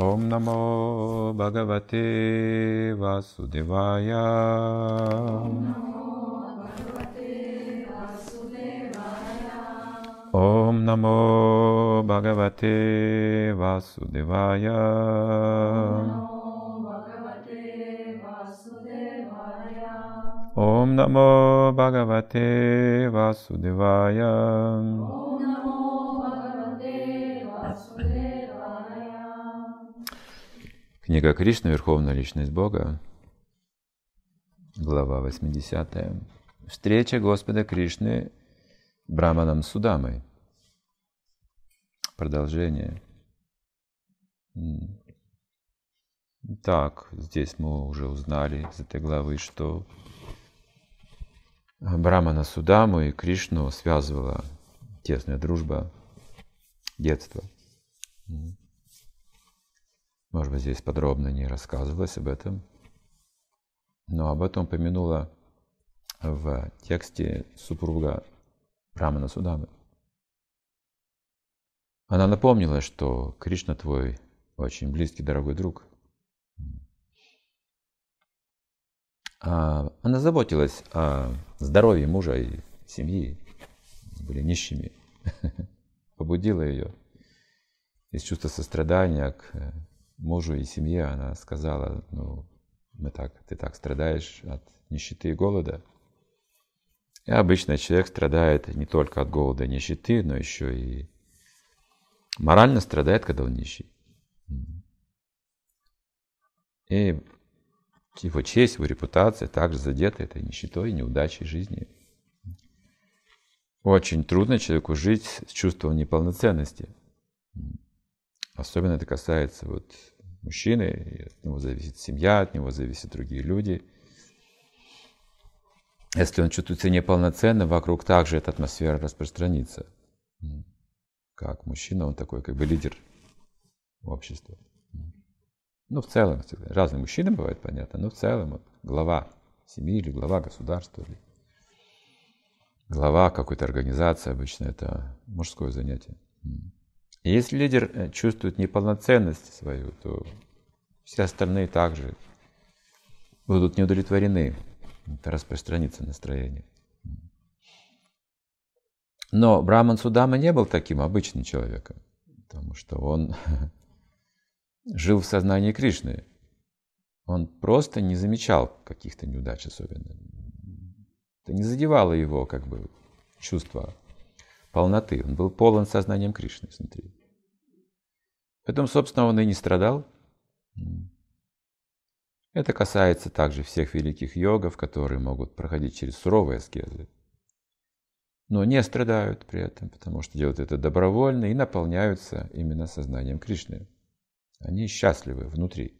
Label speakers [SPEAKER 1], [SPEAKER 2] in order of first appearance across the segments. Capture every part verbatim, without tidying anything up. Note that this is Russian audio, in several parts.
[SPEAKER 1] Om Namo Bhagavate Vasudevaya. Om Namo Bhagavate Vasudevaya. Om Namo Bhagavate Vasudevaya. Книга Кришна, Верховная Личность Бога, глава восьмидесятая. Встреча Господа Кришны с Браманом Судамой. Продолжение. Так, здесь мы уже узнали из этой главы, что Брамана Судаму и Кришну связывала тесная дружба детства. Может быть, здесь подробно не рассказывалось об этом, но об этом упомянула в тексте супруга Брамана Судамы. Она напомнила, что Кришна твой очень близкий, дорогой друг. Она заботилась о здоровье мужа и семьи, были нищими, побудила ее из чувства сострадания к мужу и семье. Она сказала: ну, мы так, ты так страдаешь от нищеты и голода. И обычно человек страдает не только от голода и нищеты, но еще и морально страдает, когда он нищий. И его честь, его репутация также задета этой нищетой и неудачей жизни. Очень трудно человеку жить с чувством неполноценности. Особенно это касается вот мужчины, от него зависит семья, от него зависят другие люди. Если он чувствует себя неполноценным, вокруг также эта атмосфера распространится. Как мужчина, он такой как бы лидер общества. Ну, в целом, разные мужчины бывают, понятно, но в целом вот, глава семьи или глава государства, или глава какой-то организации, обычно это мужское занятие. И если лидер чувствует неполноценность свою, то все остальные также будут неудовлетворены. Это распространится настроение. Но Браман Судама не был таким обычным человеком, потому что он жил в сознании Кришны. Он просто не замечал каких-то неудач особенно. Это не задевало его как бы чувство полноты. Он был полон сознанием Кришны внутри. Поэтому, собственно, он и не страдал. Это касается также всех великих йогов, которые могут проходить через суровые аскезы, но не страдают при этом, потому что делают это добровольно и наполняются именно сознанием Кришны. Они счастливы внутри.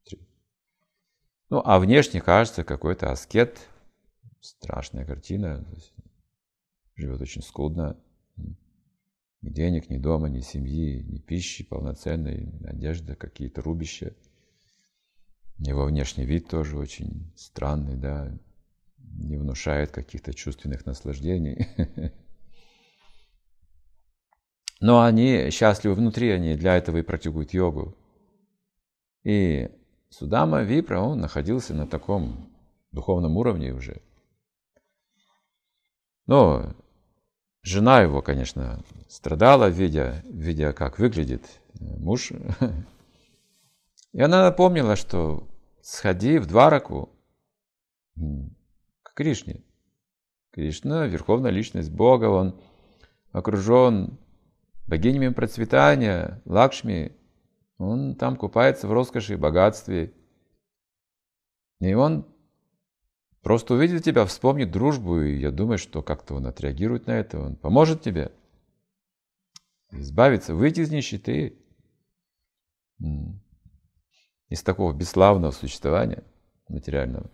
[SPEAKER 1] Ну, а внешне кажется какой-то аскет, страшная картина, живет очень скудно. Ни денег, ни дома, ни семьи, ни пищи полноценной, одежда, какие-то рубища. Его внешний вид тоже очень странный, да, не внушает каких-то чувственных наслаждений. Но они счастливы внутри, они для этого и практикуют йогу. И Судама Випра, он находился на таком духовном уровне уже. Но жена его, конечно, страдала, видя, видя, как выглядит муж. И она напомнила, что сходи в Двараку к Кришне. Кришна — верховная личность Бога, он окружен богинями процветания, Лакшми. Он там купается в роскоши и богатстве. И он просто увидит тебя, вспомнит дружбу, и я думаю, что как-то он отреагирует на это, он поможет тебе избавиться, выйти из нищеты, из такого бесславного существования материального.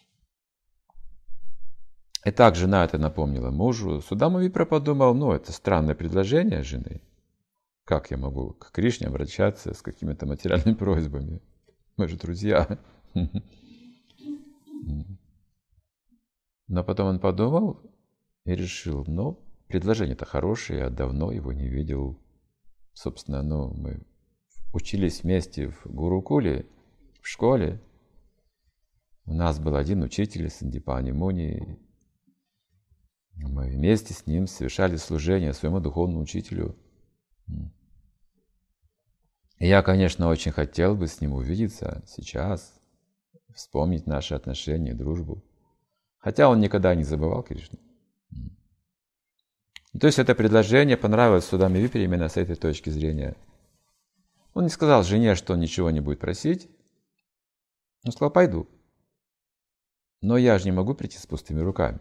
[SPEAKER 1] И так жена это напомнила мужу. Судама Випра подумал: ну, это странное предложение жены. Как я могу к Кришне обращаться с какими-то материальными просьбами? Мы же друзья. Но потом он подумал и решил: ну, предложение-то хорошее, я давно его не видел. Собственно, ну, мы учились вместе в Гурукуле, в школе. У нас был один учитель, Сандипани Муни. Мы вместе с ним совершали служение своему духовному учителю. И я, конечно, очень хотел бы с ним увидеться сейчас, вспомнить наши отношения, дружбу. Хотя он никогда не забывал Кришну. То есть это предложение понравилось Судаме Випре именно с этой точки зрения. Он не сказал жене, что он ничего не будет просить. Он сказал, пойду. Но я же не могу прийти с пустыми руками.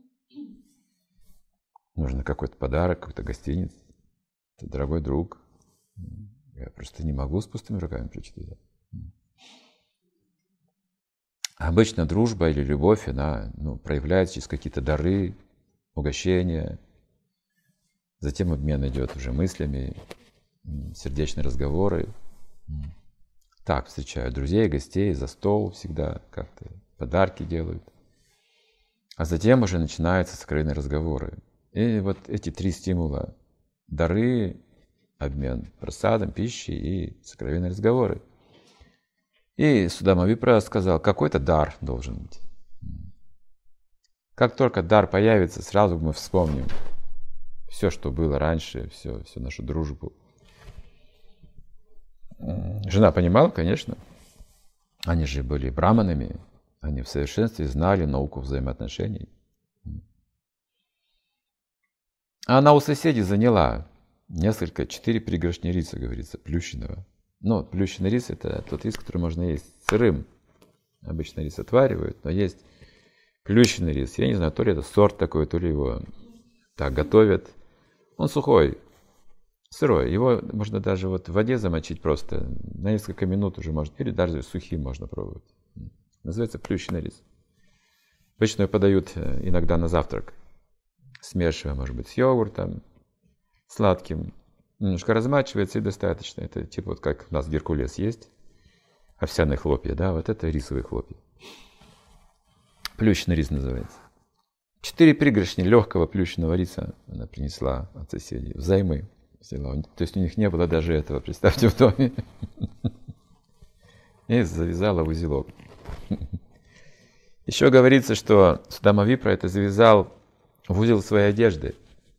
[SPEAKER 1] Нужно какой-то подарок, какой-то гостиниц. Это дорогой друг. Я просто не могу с пустыми руками прийти туда. Обычно дружба или любовь, она ну, проявляется через какие-то дары, угощения. Затем обмен идет уже мыслями, сердечные разговоры. Так встречают друзей, гостей, за стол всегда как-то подарки делают. А затем уже начинаются сокровенные разговоры. И вот эти три стимула – дары, обмен прасадом, пищей и сокровенные разговоры. И Судама Випра сказал, какой-то дар должен быть. Как только дар появится, сразу мы вспомним все, что было раньше, все, всю нашу дружбу. Жена понимала, конечно. Они же были браманами, они в совершенстве знали науку взаимоотношений. А она у соседей заняла несколько, четыре пригоршни риса, говорится, плющенного. Ну, плющенный рис – это тот рис, который можно есть сырым. Обычно рис отваривают, но есть плющенный рис. Я не знаю, то ли это сорт такой, то ли его так готовят. Он сухой, сырой. Его можно даже вот в воде замочить просто. На несколько минут уже можно, или даже сухим можно пробовать. Называется плющенный рис. Обычно его подают иногда на завтрак, смешивая, может быть, с йогуртом, сладким. Немножко размачивается и достаточно. Это типа вот как у нас Геркулес есть, овсяные хлопья, да, вот это рисовые хлопья. Плющенный рис называется. Четыре пригоршни легкого плющенного риса она принесла от соседей, взаймы взяла. То есть у них не было даже этого, представьте, в доме. И завязала в узелок. Еще говорится, что Судама Випра это завязал в узел своей одежды.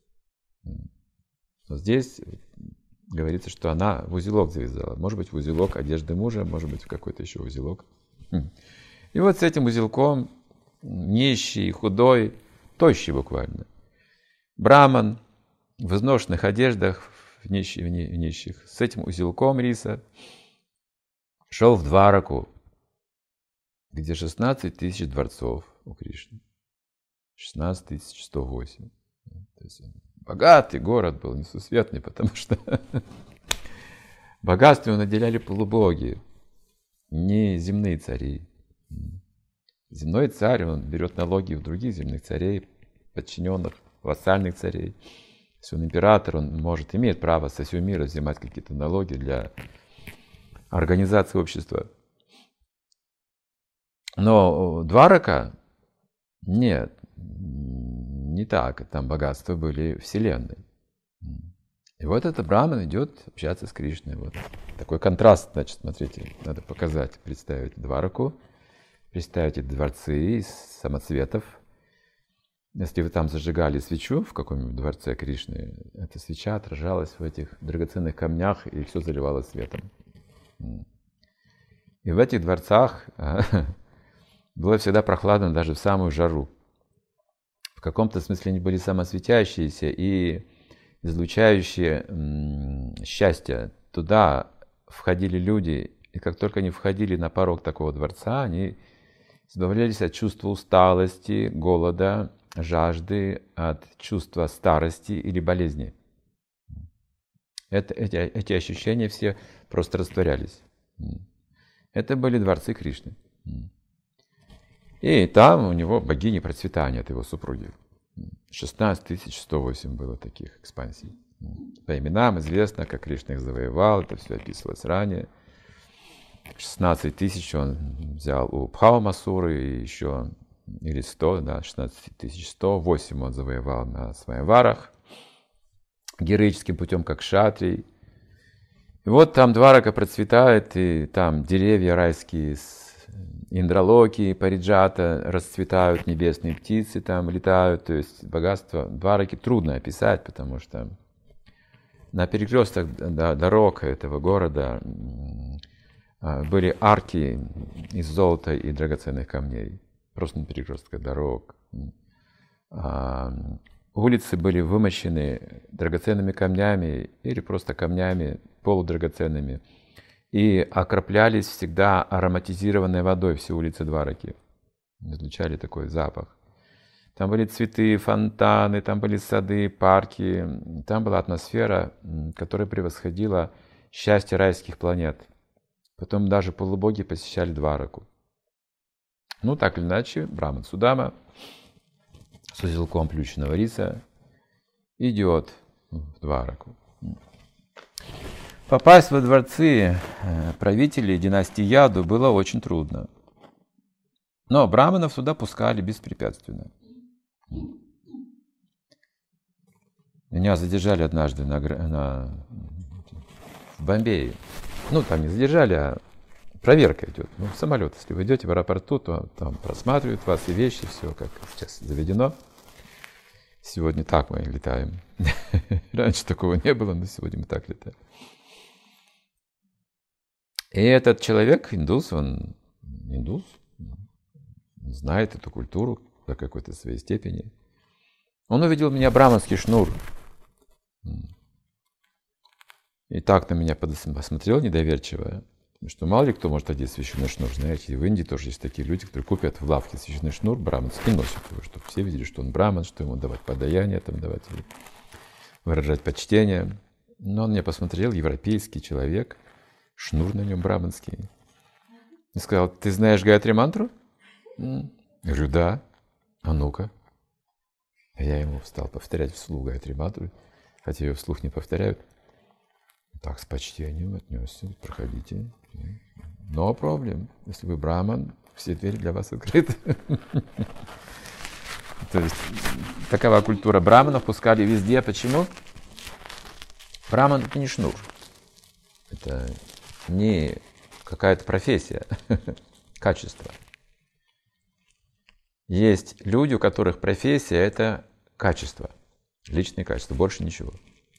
[SPEAKER 1] Но здесь говорится, что она в узелок завязала. Может быть, в узелок одежды мужа, может быть, в какой-то еще узелок. И вот с этим узелком нищий, худой, тощий буквально, браман в изношенных одеждах, в нищих, в нищих, с этим узелком риса шел в Двараку, где шестнадцать тысяч дворцов у Кришны. шестнадцать тысяч сто восемь. То есть богатый город был, несусветный, потому что богатством наделяли полубоги, не земные цари. Земной царь, он берет налоги у других земных царей, подчиненных, вассальных царей. Если он император, он может, имеет право со всего мира взимать какие-то налоги для организации общества. Но Дварака нет, не так. Там богатства были вселенной. И вот этот браман идет общаться с Кришной. Вот такой контраст, значит, смотрите, надо показать, представить Двараку, представить эти дворцы из самоцветов. Если вы там зажигали свечу в каком-нибудь дворце Кришны, эта свеча отражалась в этих драгоценных камнях, и все заливалось светом. И в этих дворцах было всегда прохладно даже в самую жару. В каком-то смысле они были самосветящиеся и излучающие счастье. Туда входили люди, и как только они входили на порог такого дворца, они избавлялись от чувства усталости, голода, жажды, от чувства старости или болезни. Это, эти, эти ощущения все просто растворялись. Это были дворцы Кришны. И там у него богини процветания от его супруги. шестнадцать тысяч сто восемь было таких экспансий. По именам известно, как Кришна их завоевал, это все описывалось ранее. шестнадцать тысяч он взял у Бхаумасуры, и еще, или сто, да, шестнадцать тысяч сто, восемь он завоевал на Сваямварах, героическим путем, как шатрий. И И вот там Дварака процветает, и там деревья райские, индралоки, париджата расцветают, небесные птицы там летают. То есть богатство Двараки трудно описать, потому что на перекрестках дорог этого города были арки из золота и драгоценных камней. Просто на перекрестках дорог. Улицы были вымощены драгоценными камнями или просто камнями полудрагоценными. И окроплялись всегда ароматизированной водой все улицы Двараки. Излучали такой запах. Там были цветы, фонтаны, там были сады, парки. Там была атмосфера, которая превосходила счастье райских планет. Потом даже полубоги посещали Двараку. Ну, так или иначе, Браман Судама с узелком плющенного риса идет в Двараку. Попасть во дворцы правителей династии Яду было очень трудно. Но браманов туда пускали беспрепятственно. Меня задержали однажды на, на, в Бомбее. Ну, там не задержали, а проверка идет. Ну, в самолет, если вы идете в аэропорту, то там просматривают вас и вещи, все как сейчас заведено. Сегодня так мы летаем. Раньше такого не было, но сегодня мы так летаем. И этот человек, индус, он индус, знает эту культуру до какой-то своей степени. Он увидел у меня браманский шнур. И так на меня посмотрел недоверчиво, что мало ли кто может одеть священный шнур. Знаете, в Индии тоже есть такие люди, которые купят в лавке священный шнур браманский и носят его, чтобы все видели, что он браман, что ему давать подаяние, там, давать, выражать почтение. Но он меня посмотрел, европейский человек, шнур на нем браманский. И сказал: ты знаешь Гайатри мантру? Я говорю: да. А ну-ка. Я ему стал повторять вслух Гайатри мантру, хотя ее вслух не повторяют. Так, с почтением отнесся: проходите. No problem. Если вы браман, все двери для вас открыты. То есть такова культура браманов, пускали везде. Почему? Браман — это не шнур. Это не какая-то профессия, качество. Есть люди, у которых профессия — это качество, личные качества, больше ничего.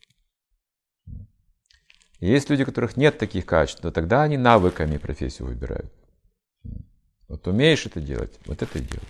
[SPEAKER 1] Есть люди, у которых нет таких качеств, то тогда они навыками профессию выбирают. Вот умеешь это делать, вот это и делай.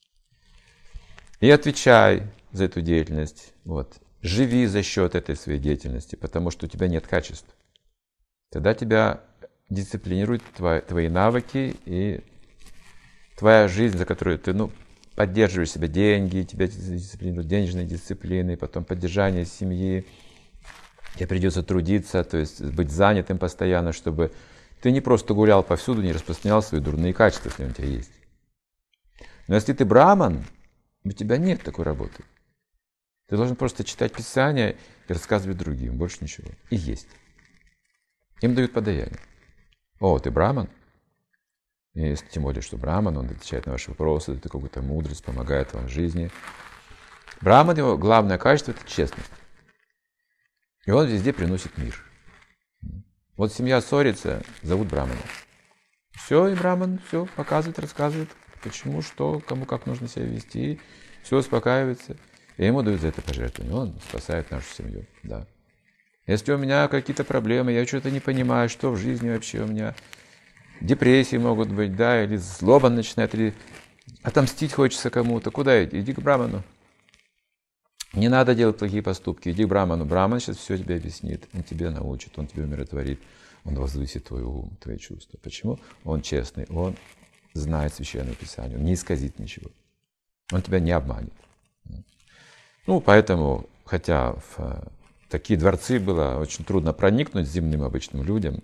[SPEAKER 1] И отвечай за эту деятельность. Вот. Живи за счет этой своей деятельности, потому что у тебя нет качеств. Тогда тебя дисциплинируют твои, твои навыки и твоя жизнь, за которую ты ну, поддерживаешь себя, деньги, тебя дисциплинируют денежные дисциплины, потом поддержание семьи. Тебе придется трудиться, то есть быть занятым постоянно, чтобы ты не просто гулял повсюду, не распространял свои дурные качества, если у тебя есть. Но если ты браман, у тебя нет такой работы. Ты должен просто читать Писание и рассказывать другим, больше ничего. И есть. Им дают подаяние. О, ты браман? И если тем более, что браман, он отвечает на ваши вопросы, это какую-то мудрость, помогает вам в жизни. Браман, его главное качество — это честность. И он везде приносит мир. Вот семья ссорится, зовут брамана. Все, и браман все показывает, рассказывает, почему, что, кому как нужно себя вести. Все успокаивается. И ему дают за это пожертвование. Он спасает нашу семью. Да. Если у меня какие-то проблемы, я что-то не понимаю, что в жизни вообще у меня, депрессии могут быть, да, или злоба начинает, или отомстить хочется кому-то. Куда идти? Иди к браману. Не надо делать плохие поступки. Иди к браману. Браман сейчас все тебе объяснит. Он тебе научит, он тебе умиротворит. Он возвысит твой ум, твои чувства. Почему? Он честный, он знает Священное Писание, он не исказит ничего. Он тебя не обманет. Ну, поэтому, хотя в такие дворцы было очень трудно проникнуть земным обычным людям,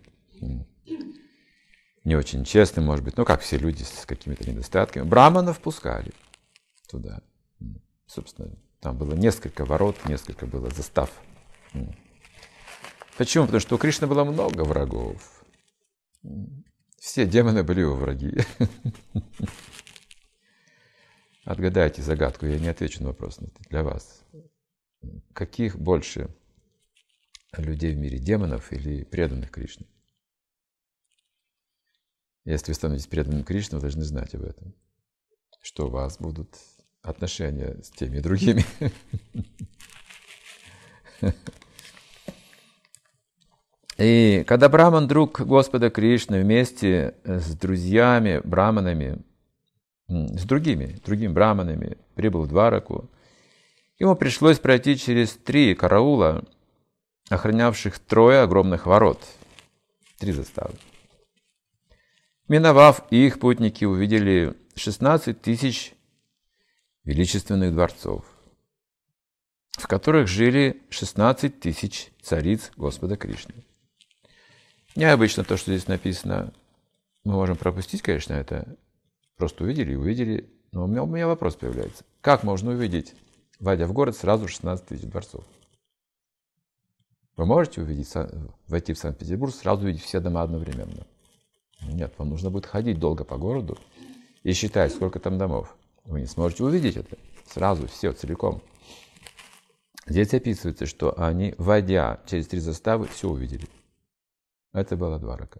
[SPEAKER 1] не очень честным, может быть, ну, как все люди с какими-то недостатками, браманов пускали туда. Собственно, там было несколько ворот, несколько было застав. Почему? Потому что у Кришны было много врагов. Все демоны были его враги. Отгадайте загадку, я не отвечу на вопрос, это для вас. Каких больше людей в мире, демонов или преданных Кришне. Если вы становитесь преданным Кришне, вы должны знать об этом, что у вас будут отношения с теми и другими. И когда Браман, друг Господа Кришны, вместе с друзьями, браманами, с другими, другими браманами прибыл в Двараку, ему пришлось пройти через три караула, охранявших трое огромных ворот, три заставы. Миновав их, путники увидели шестнадцать тысяч величественных дворцов, в которых жили шестнадцать тысяч цариц Господа Кришны. Необычно то, что здесь написано. Мы можем пропустить, конечно, это. Просто увидели и увидели. Но у меня, у меня вопрос появляется. Как можно увидеть, войдя в город, сразу шестнадцать тысяч дворцов? Вы можете увидеть, войти в Санкт-Петербург, сразу увидеть все дома одновременно? Нет, вам нужно будет ходить долго по городу и считать, сколько там домов. Вы не сможете увидеть это сразу, все, целиком. Здесь описывается, что они, войдя через три заставы, все увидели. Это была Дварака.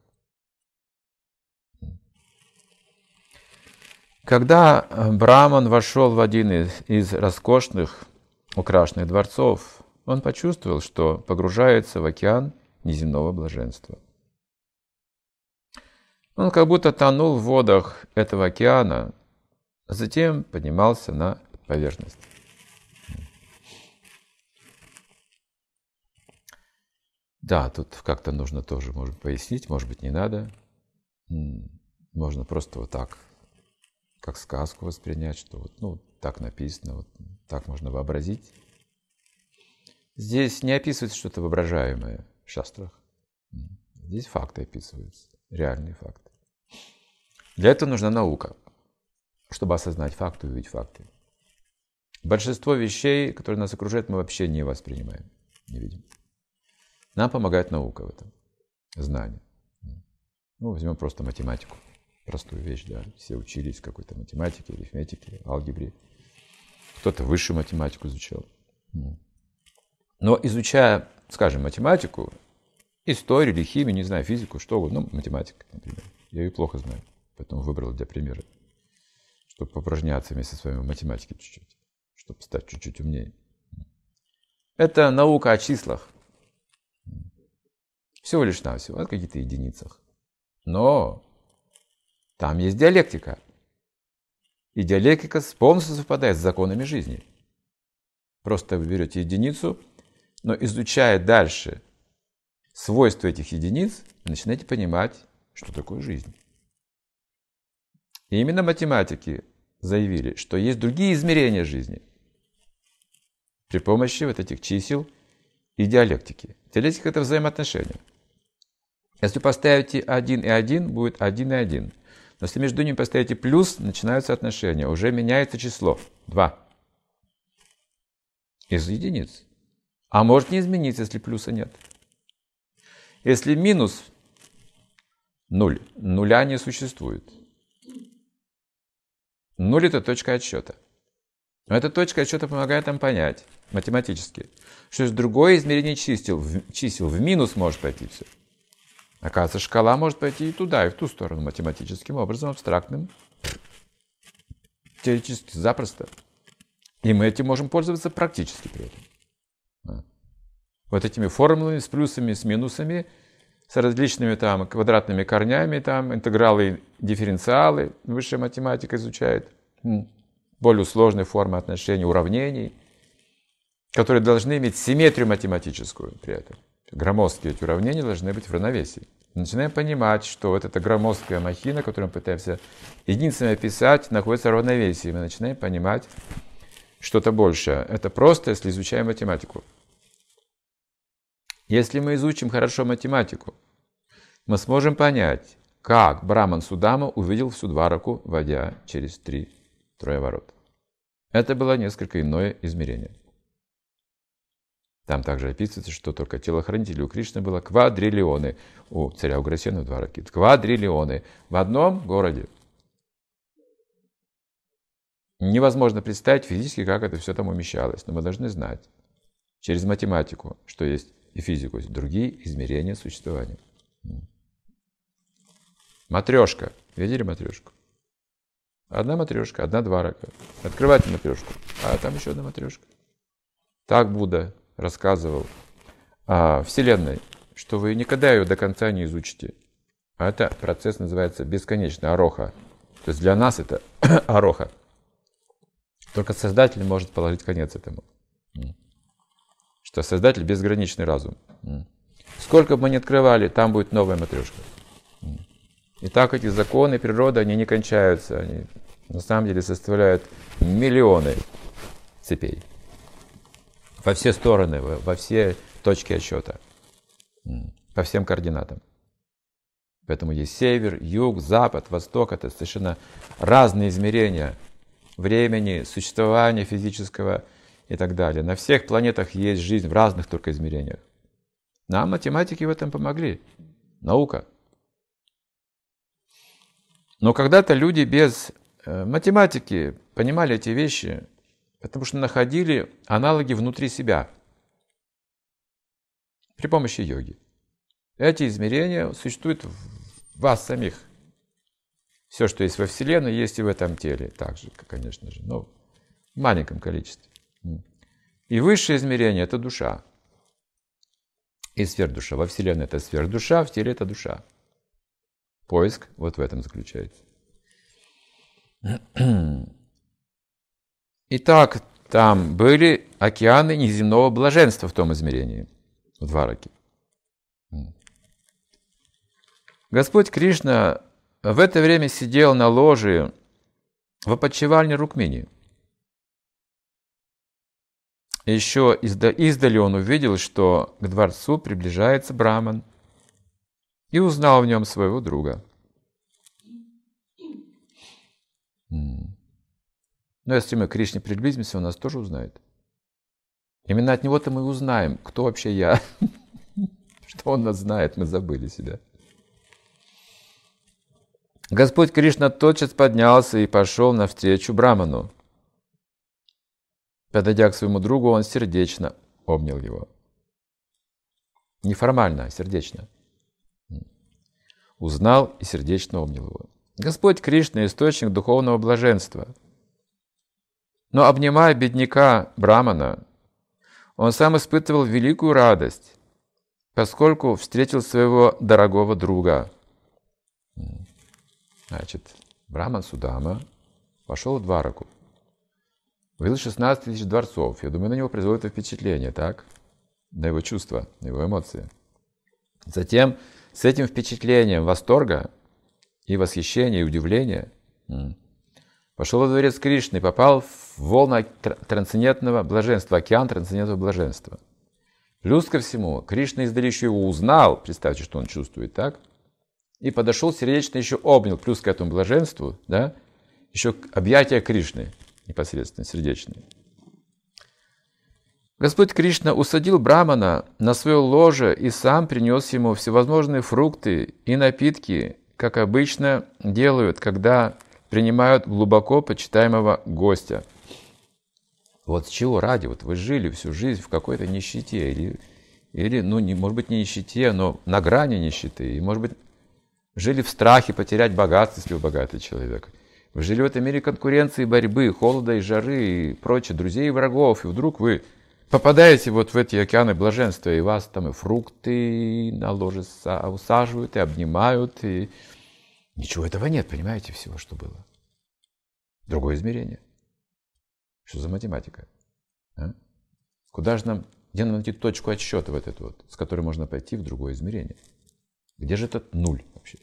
[SPEAKER 1] Когда Браман вошел в один из, из роскошных, украшенных дворцов, он почувствовал, что погружается в океан неземного блаженства. Он как будто тонул в водах этого океана, а затем поднимался на поверхность. Да, тут как-то нужно тоже, может, пояснить, может быть, не надо. Можно просто вот так, как сказку воспринять, что вот, ну, так написано, вот так можно вообразить. Здесь не описывается что-то воображаемое в шастрах. Здесь факты описываются, реальные факты. Для этого нужна наука, чтобы осознать факты и увидеть факты. Большинство вещей, которые нас окружают, мы вообще не воспринимаем, не видим. Нам помогает наука в этом, знание. Ну, возьмем просто математику, простую вещь, да. Все учились какой-то математике, арифметике, алгебре. Кто-то высшую математику изучал. Но изучая, скажем, математику, историю или химию, не знаю, физику, что угодно, ну, математика, например, я ее плохо знаю, поэтому выбрал для примера, чтобы поупражняться вместе с вами в математике чуть-чуть, чтобы стать чуть-чуть умнее. Это наука о числах. Всего лишь навсего, о каких-то единицах. Но там есть диалектика. И диалектика полностью совпадает с законами жизни. Просто вы берете единицу, но изучая дальше свойства этих единиц, вы начинаете понимать, что такое жизнь. И именно математики заявили, что есть другие измерения жизни при помощи вот этих чисел и диалектики. Диалектика – это взаимоотношения. Если поставите один и один, будет один и один. Но если между ними поставите плюс, начинаются отношения. Уже меняется число. два. Из единиц. А может не измениться, если плюса нет. Если минус ноль, нуля не существует. Нуль – это точка отсчета. Но эта точка отсчета помогает нам понять математически, что другое измерение чисел, чисел в минус может пойти все. Оказывается, шкала может пойти и туда, и в ту сторону математическим образом, абстрактным, теоретически запросто. И мы этим можем пользоваться практически при этом. Вот этими формулами с плюсами, с минусами, с различными там квадратными корнями, там интегралы, дифференциалы, высшая математика изучает, более сложные формы отношений, уравнений, которые должны иметь симметрию математическую при этом. Громоздкие эти уравнения должны быть в равновесии. Мы начинаем понимать, что вот эта громоздкая махина, которую мы пытаемся единицами описать, находится в равновесии. Мы начинаем понимать что-то большее. Это просто, если изучаем математику. Если мы изучим хорошо математику, мы сможем понять, как Браман Судама увидел всю Двараку, войдя через три трое ворот. Это было несколько иное измерение. Там также описывается, что только телохранителей у Кришны было квадриллионы, у царя Уграсена в Двараке. Квадриллионы в одном городе. Невозможно представить физически, как это все там умещалось, но мы должны знать через математику, что есть и физику, другие измерения существования. Матрешка. Видели матрешку? Одна матрешка, одна дварака. Открывайте матрешку, а там еще одна матрешка. Так Будда рассказывал о Вселенной, что вы никогда ее до конца не изучите. А это процесс называется бесконечный, ароха. То есть для нас это ароха. Только Создатель может положить конец этому. Что Создатель безграничный разум. Сколько бы мы ни открывали, там будет новая матрешка. И так эти законы природы, они не кончаются. Они на самом деле составляют миллионы цепей. Во все стороны, во все точки отсчета. По всем координатам. Поэтому есть север, юг, запад, восток. Это совершенно разные измерения времени, существования физического и так далее. На всех планетах есть жизнь в разных только измерениях. Нам математики в этом помогли. Наука. Но когда-то люди без математики понимали эти вещи, потому что находили аналоги внутри себя при помощи йоги. Эти измерения существуют в вас самих. Все, что есть во Вселенной, есть и в этом теле. Так же, конечно же, но в маленьком количестве. И высшее измерение – это душа. И сверхдуша. Во Вселенной это сверхдуша, в теле это душа. Поиск вот в этом заключается. Итак, там были океаны неземного блаженства в том измерении, в двараке. Господь Кришна в это время сидел на ложе в опочивальне Рукмини. Еще издали он увидел, что к дворцу приближается Браман, и узнал в нем своего друга. Но если мы к Кришне приблизимся, он нас тоже узнает. Именно от него-то мы узнаем, кто вообще я. Что он нас знает, мы забыли себя. Господь Кришна тотчас поднялся и пошел навстречу Браману. Подойдя к своему другу, он сердечно обнял его. Неформально, а сердечно. Узнал и сердечно обнял его. Господь Кришна – источник духовного блаженства. Но обнимая бедняка Брамана, он сам испытывал великую радость, поскольку встретил своего дорогого друга. Значит, Браман Судама пошел в Двараку. Увидел шестнадцать тысяч дворцов. Я думаю, на него производит это впечатление, так? На его чувства, на его эмоции. Затем с этим впечатлением восторга и восхищения, и удивления пошел во дворец Кришны и попал в волны трансцендентного блаженства, океан трансцендентного блаженства. Плюс ко всему, Кришна издали еще его узнал, представьте, что он чувствует, так? И подошел сердечно еще обнял, плюс к этому блаженству, да, еще объятия Кришны, непосредственно сердечные. Господь Кришна усадил Брамана на свое ложе и сам принес ему всевозможные фрукты и напитки, как обычно делают, когда принимают глубоко почитаемого гостя. Вот с чего ради? Вот вы жили всю жизнь в какой-то нищете, или, или ну, не, может быть, не нищете, но на грани нищеты, и, может быть, жили в страхе потерять богатство, если вы богатый человек. Вы жили в этом мире конкуренции, борьбы, холода и жары, и прочее, друзей и врагов, и вдруг вы попадаете вот в эти океаны блаженства, и вас там и фрукты на ложе усаживают, и обнимают, и ничего этого нет, понимаете, всего, что было. Другое измерение. Что за математика? А? Куда же нам, где нам найти точку отсчета вот эту вот, с которой можно пойти в другое измерение? Где же этот нуль вообще?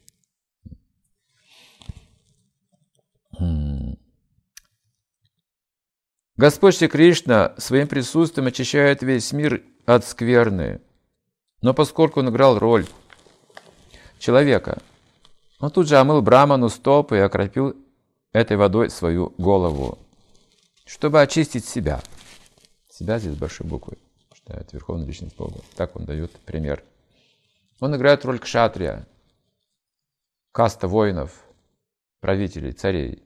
[SPEAKER 1] Господь Шри Кришна своим присутствием очищает весь мир от скверны. Но поскольку он играл роль человека, он тут же омыл Браману стопы и окропил этой водой свою голову, чтобы очистить себя. Себя здесь с большой буквы, что это Верховная Личность Бога. Так он дает пример. Он играет роль кшатрия, каста воинов, правителей, царей.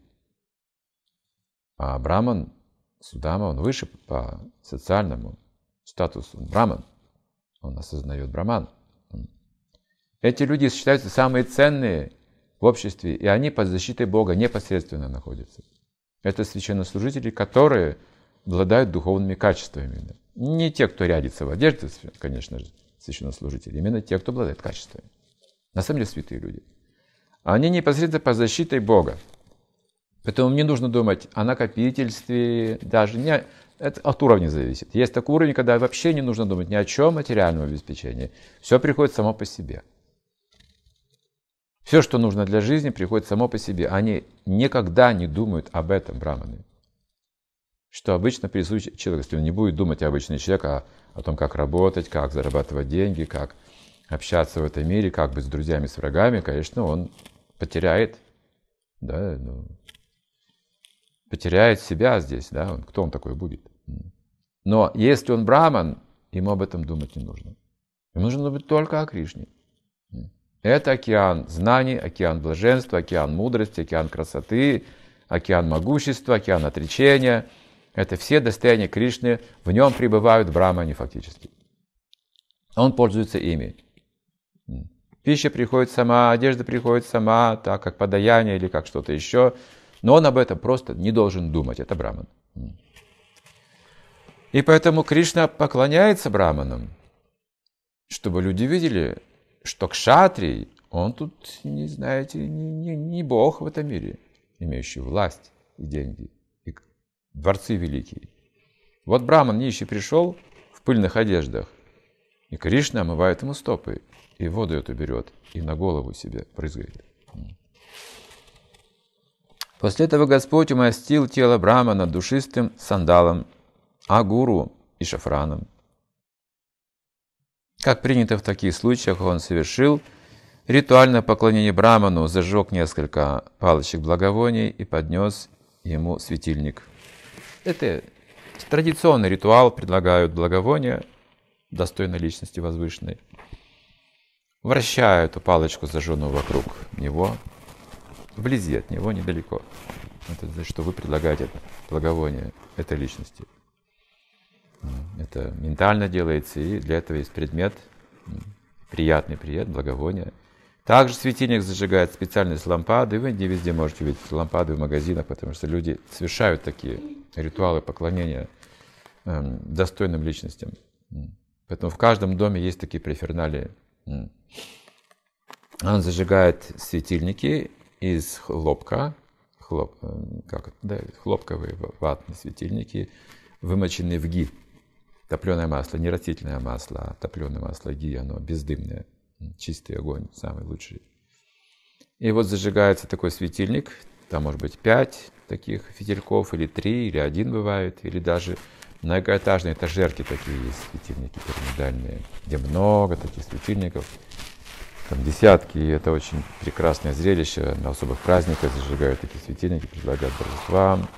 [SPEAKER 1] А Браман, Судама, он выше по социальному статусу. Браман. он осознает Браман. Эти люди считаются самые ценные в обществе, и они под защитой Бога непосредственно находятся. Это священнослужители, которые обладают духовными качествами. Не те, кто рядится в одежде, конечно же, священнослужители, именно те, кто обладает качествами. На самом деле святые люди. Они непосредственно под защитой Бога. Поэтому мне нужно думать о накопительстве, даже не... Это от уровня зависит. Есть такой уровень, когда вообще не нужно думать ни о чем материальном обеспечении. Все приходит само по себе. Все, что нужно для жизни, приходит само по себе. Они никогда не думают об этом, браманы. Что обычно присуще человеку. Если он не будет думать обычный человек о, о том, как работать, как зарабатывать деньги, как общаться в этом мире, как быть с друзьями, с врагами, конечно, он потеряет, да, ну, потеряет себя здесь, да, он, кто он такой будет. Но если он браман, ему об этом думать не нужно. Ему нужно думать только о Кришне. Это океан знаний, океан блаженства, океан мудрости, океан красоты, океан могущества, океан отречения. Это все достояния Кришны, в нем пребывают браманы фактически. Он пользуется ими. Пища приходит сама, одежда приходит сама, так как подаяние или как что-то еще. Но он об этом просто не должен думать. Это браман. И поэтому Кришна поклоняется браманам, чтобы люди видели, что кшатрий, он тут, не знаете, не, не, не бог в этом мире, имеющий власть и деньги, и дворцы великие. Вот браман нищий пришел в пыльных одеждах, и Кришна омывает ему стопы, и воду эту берет, и на голову себе брызгает. После этого Господь умастил тело брамана душистым сандалом, агуру и шафраном. Как принято в таких случаях, он совершил ритуальное поклонение браману, зажег несколько палочек благовоний и поднес ему светильник. Это традиционный ритуал, предлагают благовония достойной личности возвышенной. Вращают эту палочку, зажженную вокруг него, вблизи от него, недалеко. Это значит, что вы предлагаете благовоние этой личности. Это ментально делается, и для этого есть предмет, приятный предмет, благовоние. Также светильник зажигает специальные лампады. Вы не везде можете увидеть лампады в магазинах, потому что люди совершают такие ритуалы поклонения э, достойным личностям. Поэтому в каждом доме есть такие преферналии. Он зажигает светильники из хлопка, хлоп, как это, да, хлопковые ватные светильники, вымоченные в ги. Топленое масло, не растительное масло, а топленое масло ги, оно бездымное, чистый огонь, самый лучший. И вот зажигается такой светильник, там может быть пять таких фитильков, или три, или один бывает, или даже многоэтажные этажерки такие есть, светильники пирамидальные, где много таких светильников, там десятки, и это очень прекрасное зрелище. На особых праздниках зажигают такие светильники, предлагают божествам.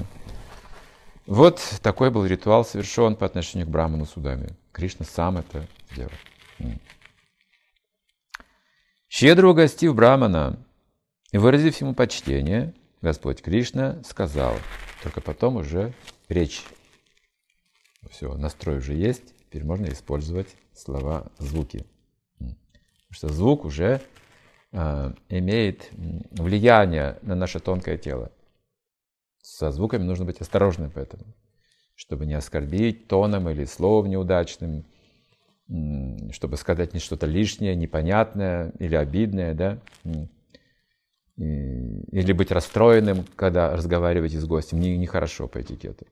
[SPEAKER 1] Вот такой был ритуал совершен по отношению к браману судами. Кришна сам это сделал. Щедро угостив брамана и выразив ему почтение, Господь Кришна сказал, только потом уже речь. Все, настрой уже есть, теперь можно использовать слова, звуки. Потому что звук уже э, имеет влияние на наше тонкое тело. Со звуками нужно быть осторожным поэтому, чтобы не оскорбить тоном или словом неудачным, чтобы сказать не что-то лишнее, непонятное или обидное, да? Или быть расстроенным, когда разговариваете с гостем, нехорошо по этикету.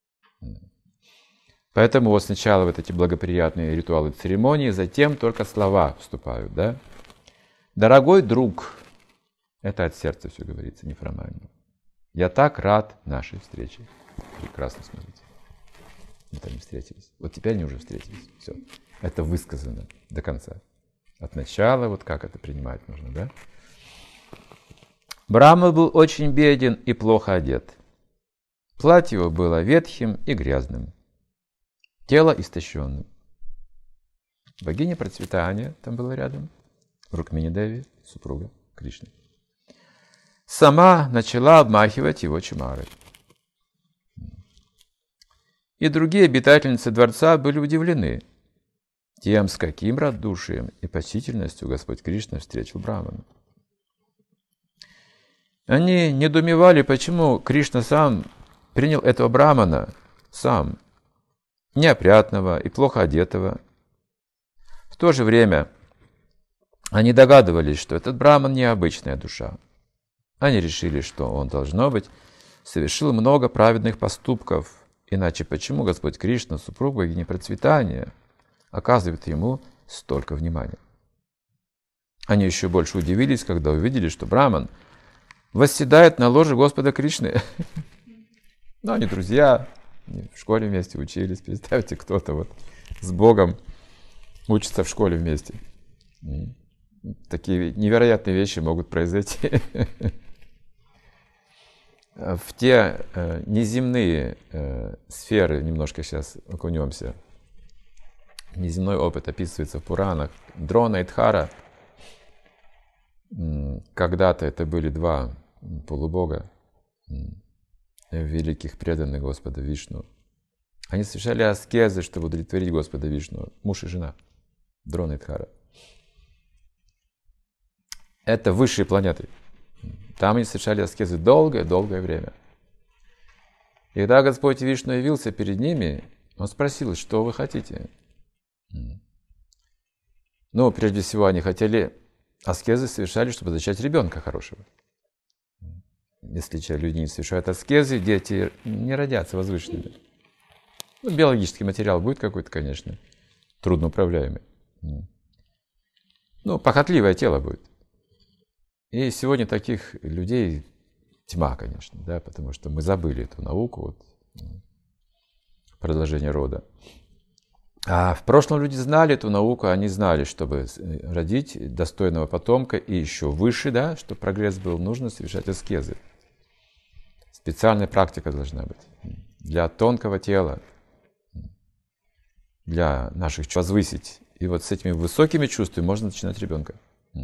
[SPEAKER 1] Поэтому вот сначала вот эти благоприятные ритуалы церемонии, затем только слова вступают, да? Дорогой друг, это от сердца все говорится, неформально. Я так рад нашей встрече. Прекрасно, смотрите. Мы там не встретились. Вот теперь они уже встретились. Все. Это высказано до конца. От начала, вот как это принимать нужно, да? Брахма был очень беден и плохо одет. Платье его было ветхим и грязным. Тело истощенным. Богиня процветания там была рядом. Рукмини Деви, супруга Кришны. Сама начала обмахивать его чумарой. И другие обитательницы дворца были удивлены. тем, с каким радушием и почтительностью Господь Кришна встретил Браману. Они недоумевали, почему Кришна сам принял этого Брамана, сам, неопрятного и плохо одетого. В то же время они догадывались, что этот Браман необычная душа. Они решили, что он, должно быть, совершил много праведных поступков, иначе почему Господь Кришна, супруг богини процветания, оказывает ему столько внимания? Они еще больше удивились, когда увидели, что Браман восседает на ложе Господа Кришны. Ну, они друзья, они в школе вместе учились. Представьте, кто-то вот с Богом учится в школе вместе. Такие невероятные вещи могут произойти. В те э, неземные э, сферы, немножко сейчас окунемся, неземной опыт описывается в Пуранах. Дрона и Дхара, когда-то это были два полубога, великих преданных Господа Вишну. Они совершали аскезы, чтобы удовлетворить Господа Вишну, муж и жена, Дрона и Дхара. Это высшие планеты. Там они совершали аскезы долгое-долгое время. И когда Господь Вишну явился перед ними, Он спросил, что вы хотите? Ну, прежде всего, они хотели аскезы совершали, чтобы зачать ребенка хорошего. Если люди не совершают аскезы, дети не родятся возвышенными. Ну, биологический материал будет какой-то, конечно, трудноуправляемый. Ну, похотливое тело будет. И сегодня таких людей тьма, конечно, да, потому что мы забыли эту науку, вот, продолжение рода. А в прошлом люди знали эту науку, они знали, чтобы родить достойного потомка и еще выше, да, чтобы прогресс был, нужно совершать аскезы. Специальная практика должна быть для тонкого тела, для наших чувств возвысить. И вот с этими высокими чувствами можно начинать ребенка.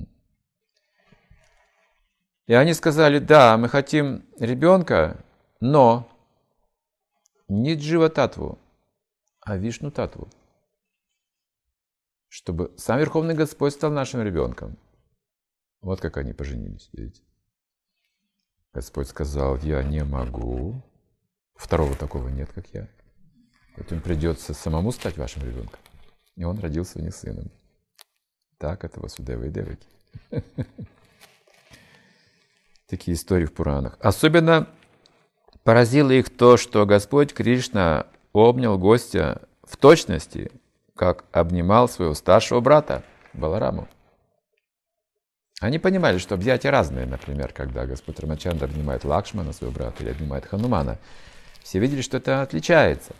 [SPEAKER 1] И они сказали, да, мы хотим ребенка, но не Джива-татву, а Вишну-татву. Чтобы сам Верховный Господь стал нашим ребенком. Вот как они поженились, видите. Господь сказал, я не могу. Второго такого нет, как я. Поэтому придется самому стать вашим ребенком. И он родился у них сыном. Так это Васудева и Деваки. Такие истории в Пуранах. Особенно поразило их то, что Господь Кришна обнял гостя в точности, как обнимал своего старшего брата Балараму. Они понимали, что объятия разные. Например, когда Господь Рамачандра обнимает Лакшмана, своего брата, или обнимает Ханумана. Все видели, что это отличается.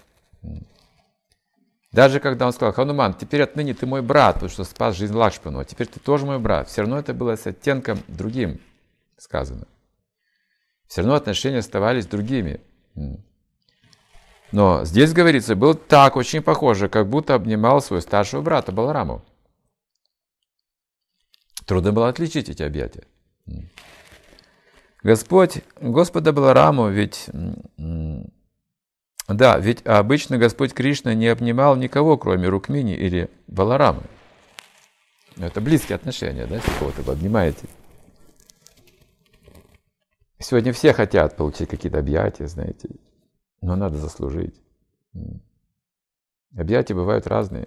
[SPEAKER 1] Даже когда он сказал, Хануман, теперь отныне ты мой брат, потому что спас жизнь Лакшману, а теперь ты тоже мой брат. Все равно это было с оттенком другим сказано. Все равно отношения оставались другими. Но здесь, говорится, было так очень похоже, как будто обнимал своего старшего брата Балараму. Трудно было отличить эти объятия. Господь, Господа Балараму ведь... Да, ведь обычно Господь Кришна не обнимал никого, кроме Рукмини или Баларамы. Это близкие отношения, да, если кого-то вы обнимаете. Сегодня все хотят получить какие-то объятия, знаете, но надо заслужить. Объятия бывают разные.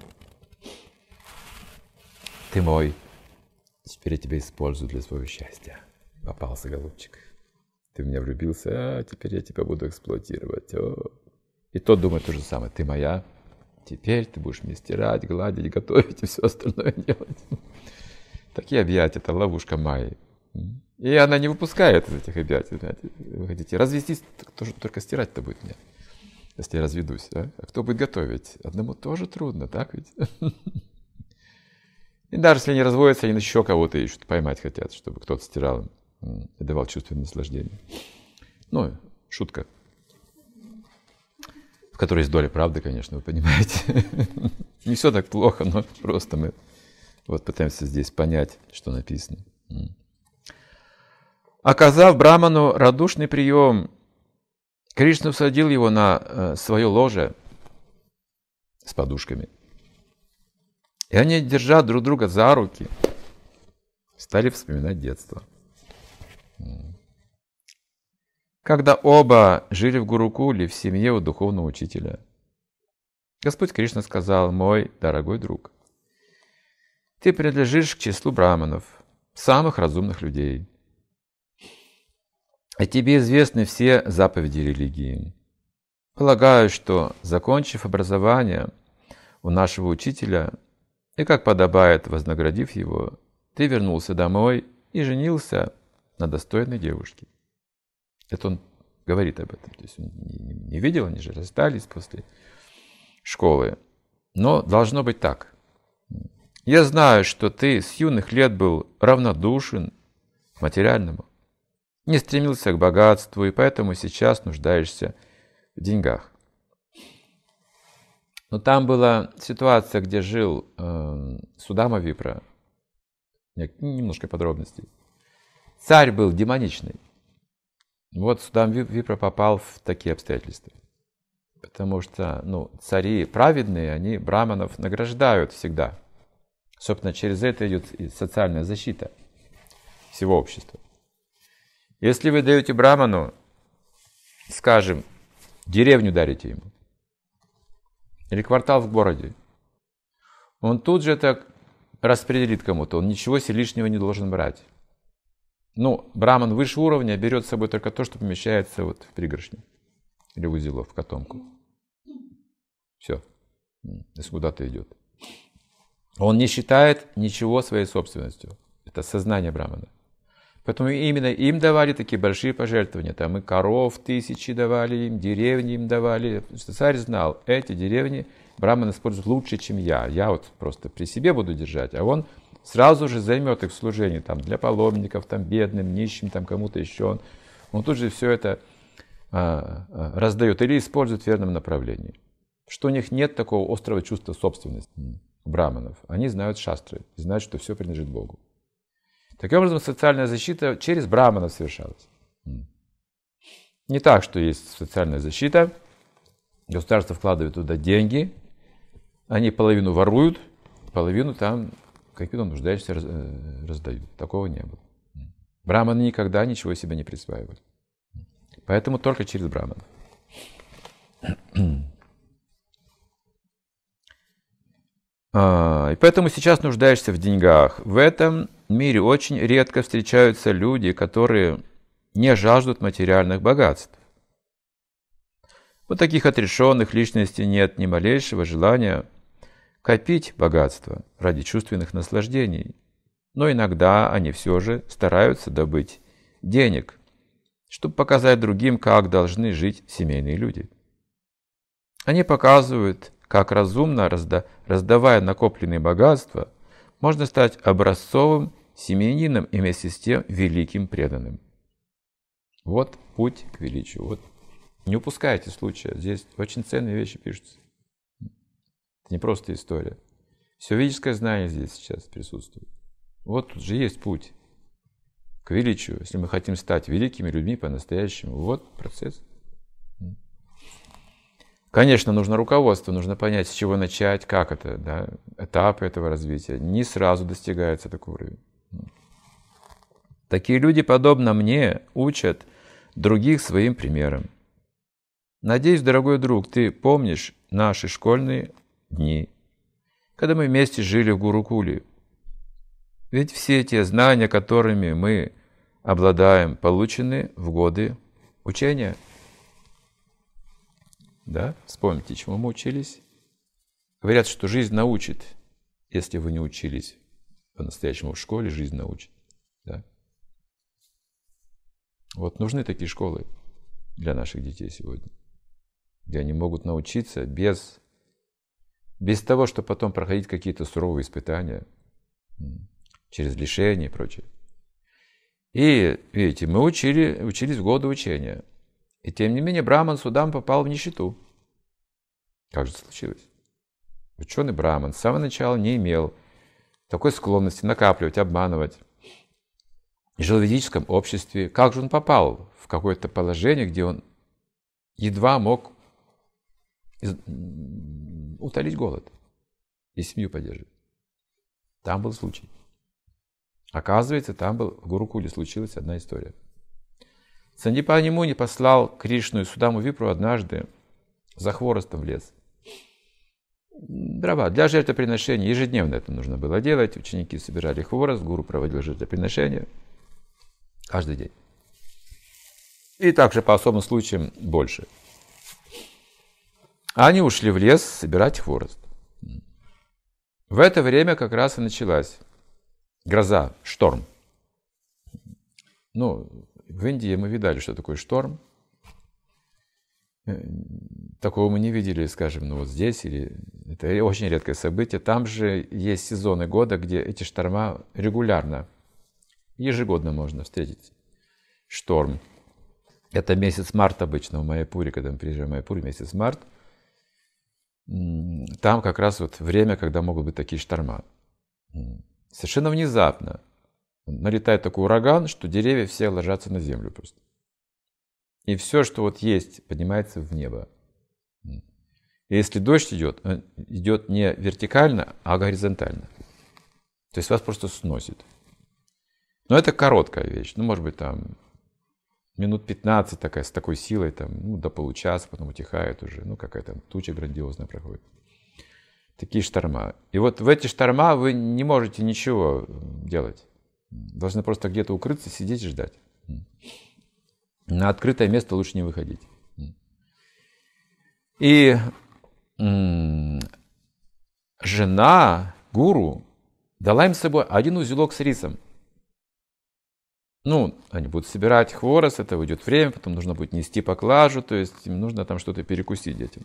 [SPEAKER 1] Ты мой, теперь я тебя использую для своего счастья. Попался, голубчик. Ты в меня влюбился, а теперь я тебя буду эксплуатировать. О. И тот думает то же самое. Ты моя, теперь ты будешь мне стирать, гладить, готовить и все остальное делать. Такие объятия, это ловушка Майи. И она не выпускает из этих объятий. Знаете. Вы хотите развестись, только стирать-то будет мне, если я разведусь. А? А кто будет готовить? Одному тоже трудно, так ведь? И даже если они разводятся, они еще кого-то ищут, поймать хотят, чтобы кто-то стирал им и давал чувственное наслаждение. Ну, шутка, в которой есть доля правды, конечно, вы понимаете. Не все так плохо, но просто мы вот пытаемся здесь понять, что написано. Оказав Браману радушный прием, Кришна усадил его на свое ложе с подушками. И они, держа друг друга за руки, стали вспоминать детство. Когда оба жили в Гурукуле, в семье у духовного учителя, Господь Кришна сказал: «Мой дорогой друг, ты принадлежишь к числу браманов, самых разумных людей. А тебе известны все заповеди религии. Полагаю, что, закончив образование у нашего учителя, и, как подобает, вознаградив его, ты вернулся домой и женился на достойной девушке». Это он говорит об этом. То есть он не видел, они же расстались после школы. Но должно быть так. Я знаю, что ты с юных лет был равнодушен к материальному, не стремился к богатству, и поэтому сейчас нуждаешься в деньгах. Но там была ситуация, где жил э, Судама Випра. Немножко подробностей. Царь был демоничный. Вот Судам Випра попал в такие обстоятельства. Потому что ну, цари праведные, они браманов награждают всегда. Собственно, через это идет социальная защита всего общества. Если вы даете браману, скажем, деревню дарите ему, или квартал в городе, он тут же это распределит кому-то, он ничего себе лишнего не должен брать. Ну, браман выше уровня берет с собой только то, что помещается вот в пригоршню или в узелок, в котомку. Все, если куда-то идет. Он не считает ничего своей собственностью. Это сознание брамана. Поэтому именно им давали такие большие пожертвования. Там и коров тысячи давали им, деревни им давали. Потому что царь знал, эти деревни браман использует лучше, чем я. Я вот просто при себе буду держать, а он сразу же займет их в служении там, для паломников, там, бедным, нищим, там, кому-то еще. Он, он тут же все это а, а, раздает или использует в верном направлении. Что у них нет такого острого чувства собственности браманов. Они знают шастры, знают, что все принадлежит Богу. Таким образом, социальная защита через браманов совершалась. Не так, что есть социальная защита, государство вкладывает туда деньги, они половину воруют, половину там какие-то нуждающиеся раздают. Такого не было. Браманы никогда ничего себе не присваивали. Поэтому только через браманов. А, и поэтому сейчас нуждаешься в деньгах. В этом мире очень редко встречаются люди, которые не жаждут материальных богатств. У таких отрешенных личностей нет ни малейшего желания копить богатство ради чувственных наслаждений. Но иногда они все же стараются добыть денег, чтобы показать другим, как должны жить семейные люди. Они показывают, как разумно, разда, раздавая накопленные богатства, можно стать образцовым семьянином и вместе с тем великим преданным. Вот путь к величию. Вот. Не упускайте случая. Здесь очень ценные вещи пишутся. Это не просто история. Все ведическое знание здесь сейчас присутствует. Вот тут же есть путь к величию. Если мы хотим стать великими людьми по-настоящему, вот процесс. Конечно, нужно руководство, нужно понять, с чего начать, как это, да, этапы этого развития. Не сразу достигается такой уровень. Такие люди, подобно мне, учат других своим примером. Надеюсь, дорогой друг, ты помнишь наши школьные дни, когда мы вместе жили в Гурукуле. Ведь все те знания, которыми мы обладаем, получены в годы учения. Да? Вспомните, чему мы учились. Говорят, что жизнь научит. Если вы не учились по-настоящему в школе, жизнь научит. Да? Вот нужны такие школы для наших детей сегодня, где они могут научиться без, без того, чтобы потом проходить какие-то суровые испытания, через лишения и прочее. И, видите, мы учили, учились в годы учения. И тем не менее Браман Судам попал в нищету. Как же это случилось? Ученый Браман с самого начала не имел такой склонности накапливать, обманывать. Жил в ведическом обществе. Как же он попал в какое-то положение, где он едва мог утолить голод и семью поддерживать? Там был случай. Оказывается, там был, в Гурукуле случилась одна история. Сандипани Муни послал Кришну и Судаму Випру однажды за хворостом в лес. Дрова для жертвоприношения. Ежедневно это нужно было делать. Ученики собирали хворост, гуру проводил жертвоприношение каждый день. И также по особым случаям больше. Они ушли в лес собирать хворост. В это время как раз и началась гроза, шторм. Ну, в Индии мы видали, что такое шторм. Такого мы не видели, скажем, ну вот здесь, или это очень редкое событие. Там же есть сезоны года, где эти шторма регулярно, ежегодно можно встретить шторм. Это месяц март обычно в Майяпуре, когда мы приезжаем в Майяпур, месяц март. Там как раз вот время, когда могут быть такие шторма. Совершенно внезапно налетает такой ураган, что деревья все ложатся на землю просто. И все, что вот есть, поднимается в небо. И если дождь идет, он идет не вертикально, а горизонтально. То есть вас просто сносит. Но это короткая вещь. Ну, может быть, там минут пятнадцать такая, с такой силой, там, ну, до получаса, потом утихает уже. Ну, какая-то туча грандиозная проходит. Такие шторма. И вот в эти шторма вы не можете ничего делать. Должны просто где-то укрыться, сидеть и ждать. На открытое место лучше не выходить. И м- жена гуру дала им с собой один узелок с рисом. Ну, они будут собирать хворост, это уйдет время, потом нужно будет нести поклажу, то есть им нужно там что-то перекусить детям.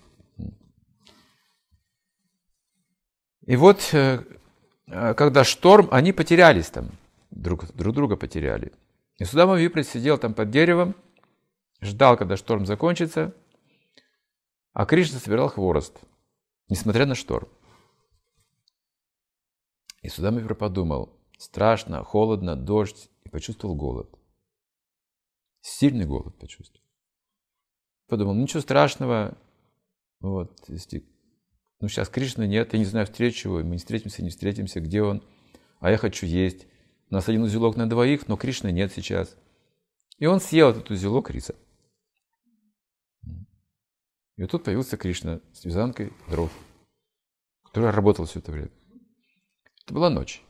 [SPEAKER 1] И вот, когда шторм, они потерялись там, друг, друг друга потеряли. И Судама Випра сидел там под деревом, ждал, когда шторм закончится, а Кришна собирал хворост, несмотря на шторм. И Судама Випра подумал, страшно, холодно, дождь, и почувствовал голод. Сильный голод почувствовал. Подумал, ничего страшного, вот, если, ну, сейчас Кришны нет, я не знаю, встречу его, мы не встретимся, не встретимся, где он, а я хочу есть. У нас один узелок на двоих, но Кришны нет сейчас. И он съел этот узелок риса. И вот тут появился Кришна с вязанкой дров, который работал все это время. Это была ночь.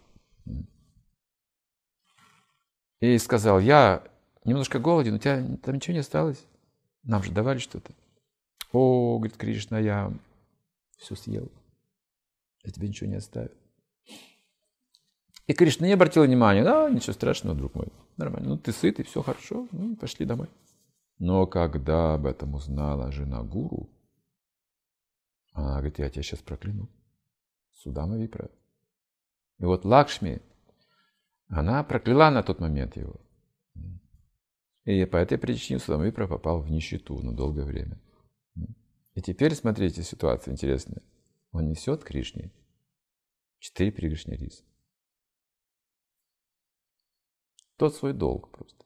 [SPEAKER 1] И сказал, я немножко голоден, у тебя там ничего не осталось? Нам же давали что-то. О, говорит Кришна, я все съел. Я тебе ничего не оставил. И Кришна не обратил внимания. Да, ничего страшного, друг мой. Нормально. Ну, ты сыт, и все хорошо. Ну, пошли домой. Но когда об этом узнала жена гуру, она говорит, я тебя сейчас прокляну. Судама Випра. И вот Лакшми, она прокляла на тот момент его. И по этой причине Судама Випра попал в нищету на долгое время. И теперь, смотрите, ситуация интересная. Он несет Кришне четыре пригоршни риса. Тот свой долг просто.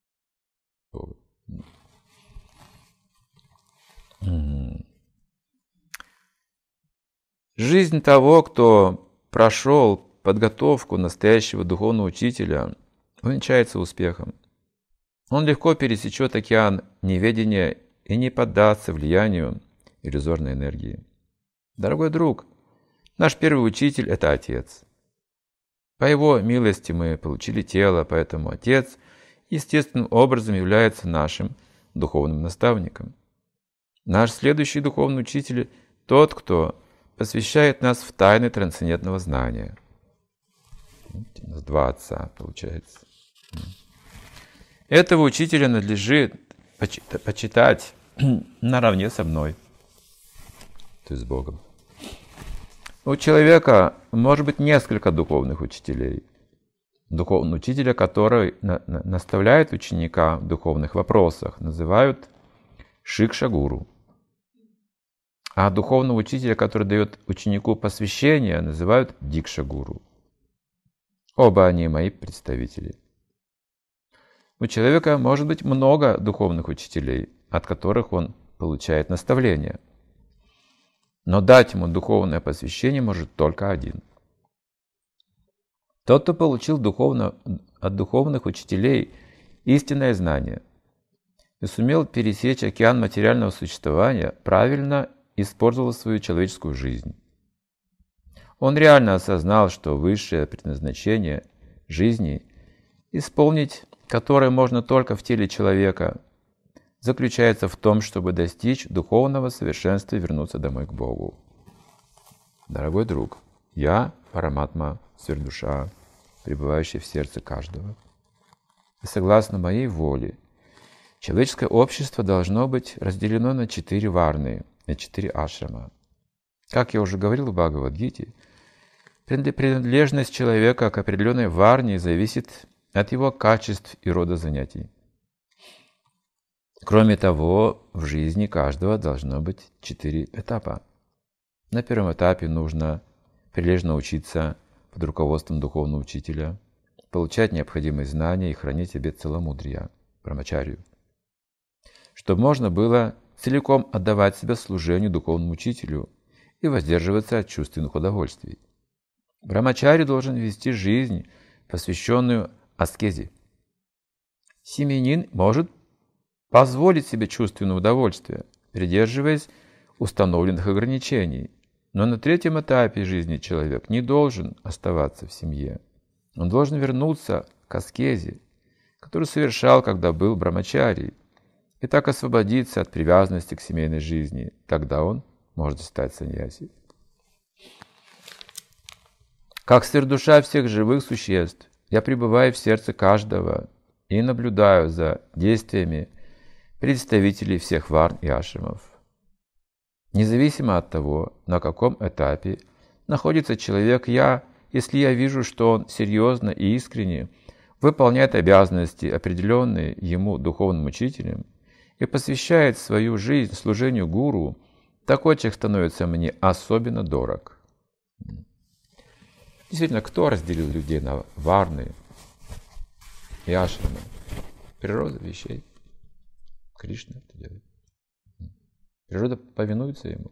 [SPEAKER 1] Жизнь того, кто прошел подготовку настоящего духовного учителя, увенчается успехом. Он легко пересечет океан неведения и не поддастся влиянию иллюзорной энергии. Дорогой друг, наш первый учитель – это Отец. По Его милости мы получили тело, поэтому Отец естественным образом является нашим духовным наставником. Наш следующий духовный учитель – тот, кто посвящает нас в тайны трансцендентного знания. У нас два отца, получается. Этого учителя надлежит почитать наравне со мной, то есть с Богом. У человека может быть несколько духовных учителей. Духовного учителя, который на, на, наставляет ученика в духовных вопросах, называют шикша-гуру. А духовного учителя, который дает ученику посвящение, называют дикша-гуру. Оба они мои представители. У человека может быть много духовных учителей, от которых он получает наставление. Но дать ему духовное посвящение может только один. Тот, кто получил духовно, от духовных учителей истинное знание и сумел пересечь океан материального существования, правильно использовал свою человеческую жизнь. Он реально осознал, что высшее предназначение жизни, исполнить которое можно только в теле человека, заключается в том, чтобы достичь духовного совершенства и вернуться домой к Богу. Дорогой друг, я Параматма, сверхдуша, пребывающая в сердце каждого. И согласно моей воле, человеческое общество должно быть разделено на четыре варны, на четыре ашрама. Как я уже говорил в Бхагавад-гите, принадлежность человека к определенной варне зависит от его качеств и рода занятий. Кроме того, в жизни каждого должно быть четыре этапа. На первом этапе нужно прилежно учиться под руководством духовного учителя, получать необходимые знания и хранить обет целомудрия, брамачарию, чтобы можно было целиком отдавать себя служению духовному учителю и воздерживаться от чувственных удовольствий. Брамачари должен вести жизнь, посвященную аскезе. Семьянин может позволить себе чувственное удовольствие, придерживаясь установленных ограничений. Но на третьем этапе жизни человек не должен оставаться в семье. Он должен вернуться к аскезе, который совершал, когда был брамачари, и так освободиться от привязанности к семейной жизни. Тогда он может стать саньяси. Как сверхдуша всех живых существ, я пребываю в сердце каждого и наблюдаю за действиями представителей всех варн и ашрамов. Независимо от того, на каком этапе находится человек, я, если я вижу, что он серьезно и искренне выполняет обязанности, определенные ему духовным учителем, и посвящает свою жизнь служению гуру, такой человек становится мне особенно дорог. Действительно, кто разделил людей на варны и ашрамы? Природа вещей. Кришна это делает. Природа повинуется ему.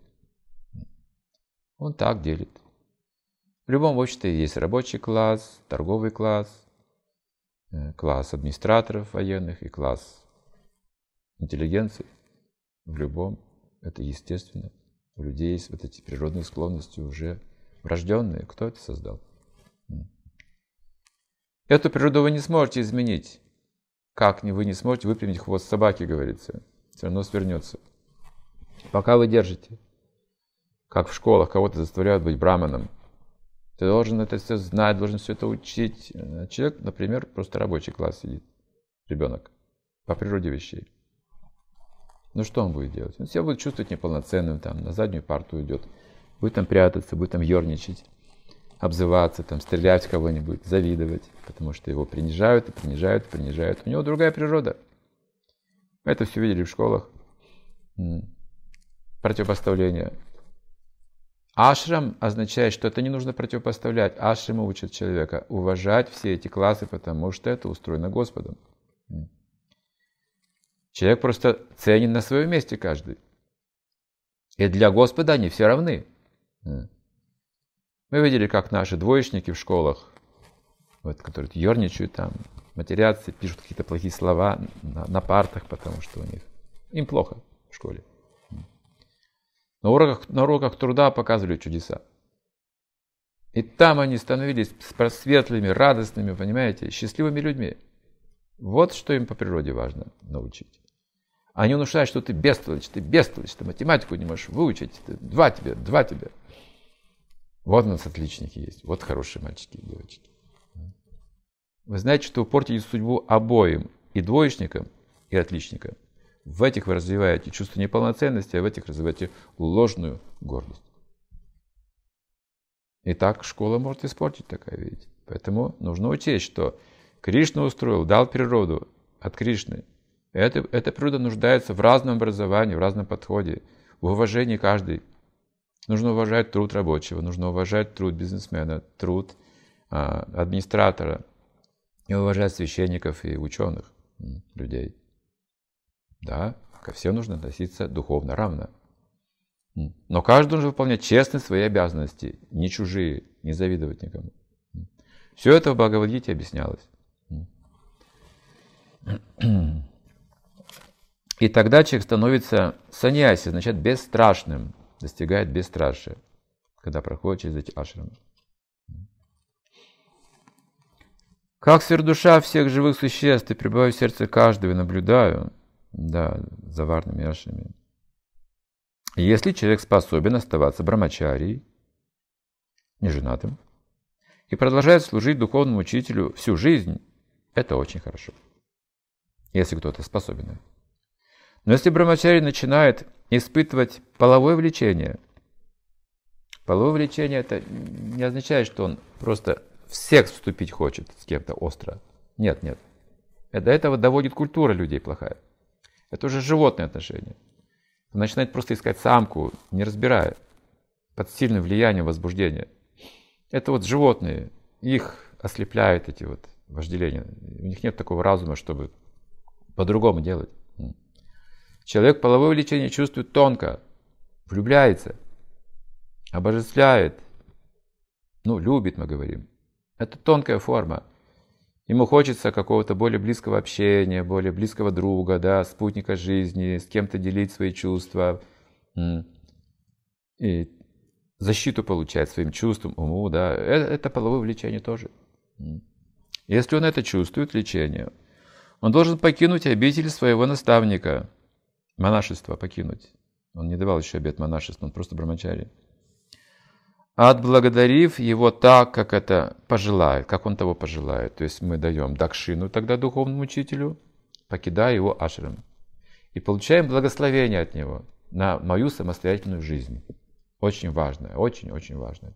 [SPEAKER 1] Он так делит. В любом обществе есть рабочий класс, торговый класс, класс администраторов военных и класс интеллигенции. В любом. Это естественно. У людей есть вот эти природные склонности уже врожденные. Кто это создал? Эту природу вы не сможете изменить. Как вы не сможете выпрямить хвост собаки, говорится. Все равно свернется. Пока вы держите. Как в школах кого-то заставляют быть браманом. Ты должен это все знать, должен все это учить. Человек, например, просто рабочий класс сидит. Ребенок. По природе вещей. Ну что он будет делать? Он себя будет чувствовать неполноценным, там, на заднюю парту уйдет. Будет там прятаться, будет там ерничать, обзываться, там, стрелять в кого-нибудь, завидовать. Потому что его принижают, и принижают, и принижают. У него другая природа. Мы это все видели в школах. Противопоставление. Ашрам означает, что это не нужно противопоставлять. Ашрамы учат человека уважать все эти классы, потому что это устроено Господом. Человек просто ценен на своем месте каждый. И для Господа они все равны. Мы видели, как наши двоечники в школах, вот, которые ерничают там, матерятся, пишут какие-то плохие слова на, на партах, потому что у них им плохо в школе. На уроках, на уроках труда показывали чудеса. И там они становились светлыми, радостными, понимаете, счастливыми людьми. Вот что им по природе важно научить. Они внушают, что ты бестолочь, ты бестолочь, ты математику не можешь выучить, ты, два тебе, два тебе. Вот у нас отличники есть, вот хорошие мальчики и девочки. Вы знаете, что вы портите судьбу обоим, и двоечникам, и отличникам. В этих вы развиваете чувство неполноценности, а в этих развиваете ложную гордость. И так школа может испортить такая, видите. Поэтому нужно учесть, что Кришна устроил, дал природу от Кришны. Эта, эта природа нуждается в разном образовании, в разном подходе, в уважении каждой. Нужно уважать труд рабочего, нужно уважать труд бизнесмена, труд а, администратора, и уважать священников и ученых, людей. Да, ко всем нужно относиться духовно равно. Но каждый должен выполнять честно свои обязанности, не чужие, не завидовать никому. Все это в Бхагавад-гите объяснялось. И тогда человек становится саньяси, значит бесстрашным, достигает бесстрашия, когда проходит через эти ашрамы. Как сверхдуша всех живых существ, и пребываю в сердце каждого и наблюдаю, да, за варнами ашрами. Если человек способен оставаться брамачарией, неженатым, и продолжает служить духовному учителю всю жизнь, это очень хорошо. Если кто-то способен. Но если брамачари начинает испытывать половое влечение, половое влечение это не означает, что он просто в секс вступить хочет с кем-то остро. Нет, нет. До этого доводит культура людей плохая. Это уже животные отношения. Он начинает просто искать самку, не разбирая, под сильным влиянием возбуждения. Это вот животные, их ослепляют эти вот вожделения. У них нет такого разума, чтобы по-другому делать. Человек половое влечение чувствует тонко, влюбляется, обожествляет, ну, любит, мы говорим. Это тонкая форма. Ему хочется какого-то более близкого общения, более близкого друга, да, спутника жизни, с кем-то делить свои чувства. И защиту получать своим чувством, уму, да. Это половое влечение тоже. Если он это чувствует, влечение, он должен покинуть обитель своего наставника, монашество покинуть. Он не давал еще обет монашества, он просто брамачари. Отблагодарив его так, как это пожелает, как он того пожелает. То есть мы даем дакшину тогда духовному учителю, покидая его ашрам. И получаем благословение от него на мою самостоятельную жизнь. Очень важно, очень-очень важно.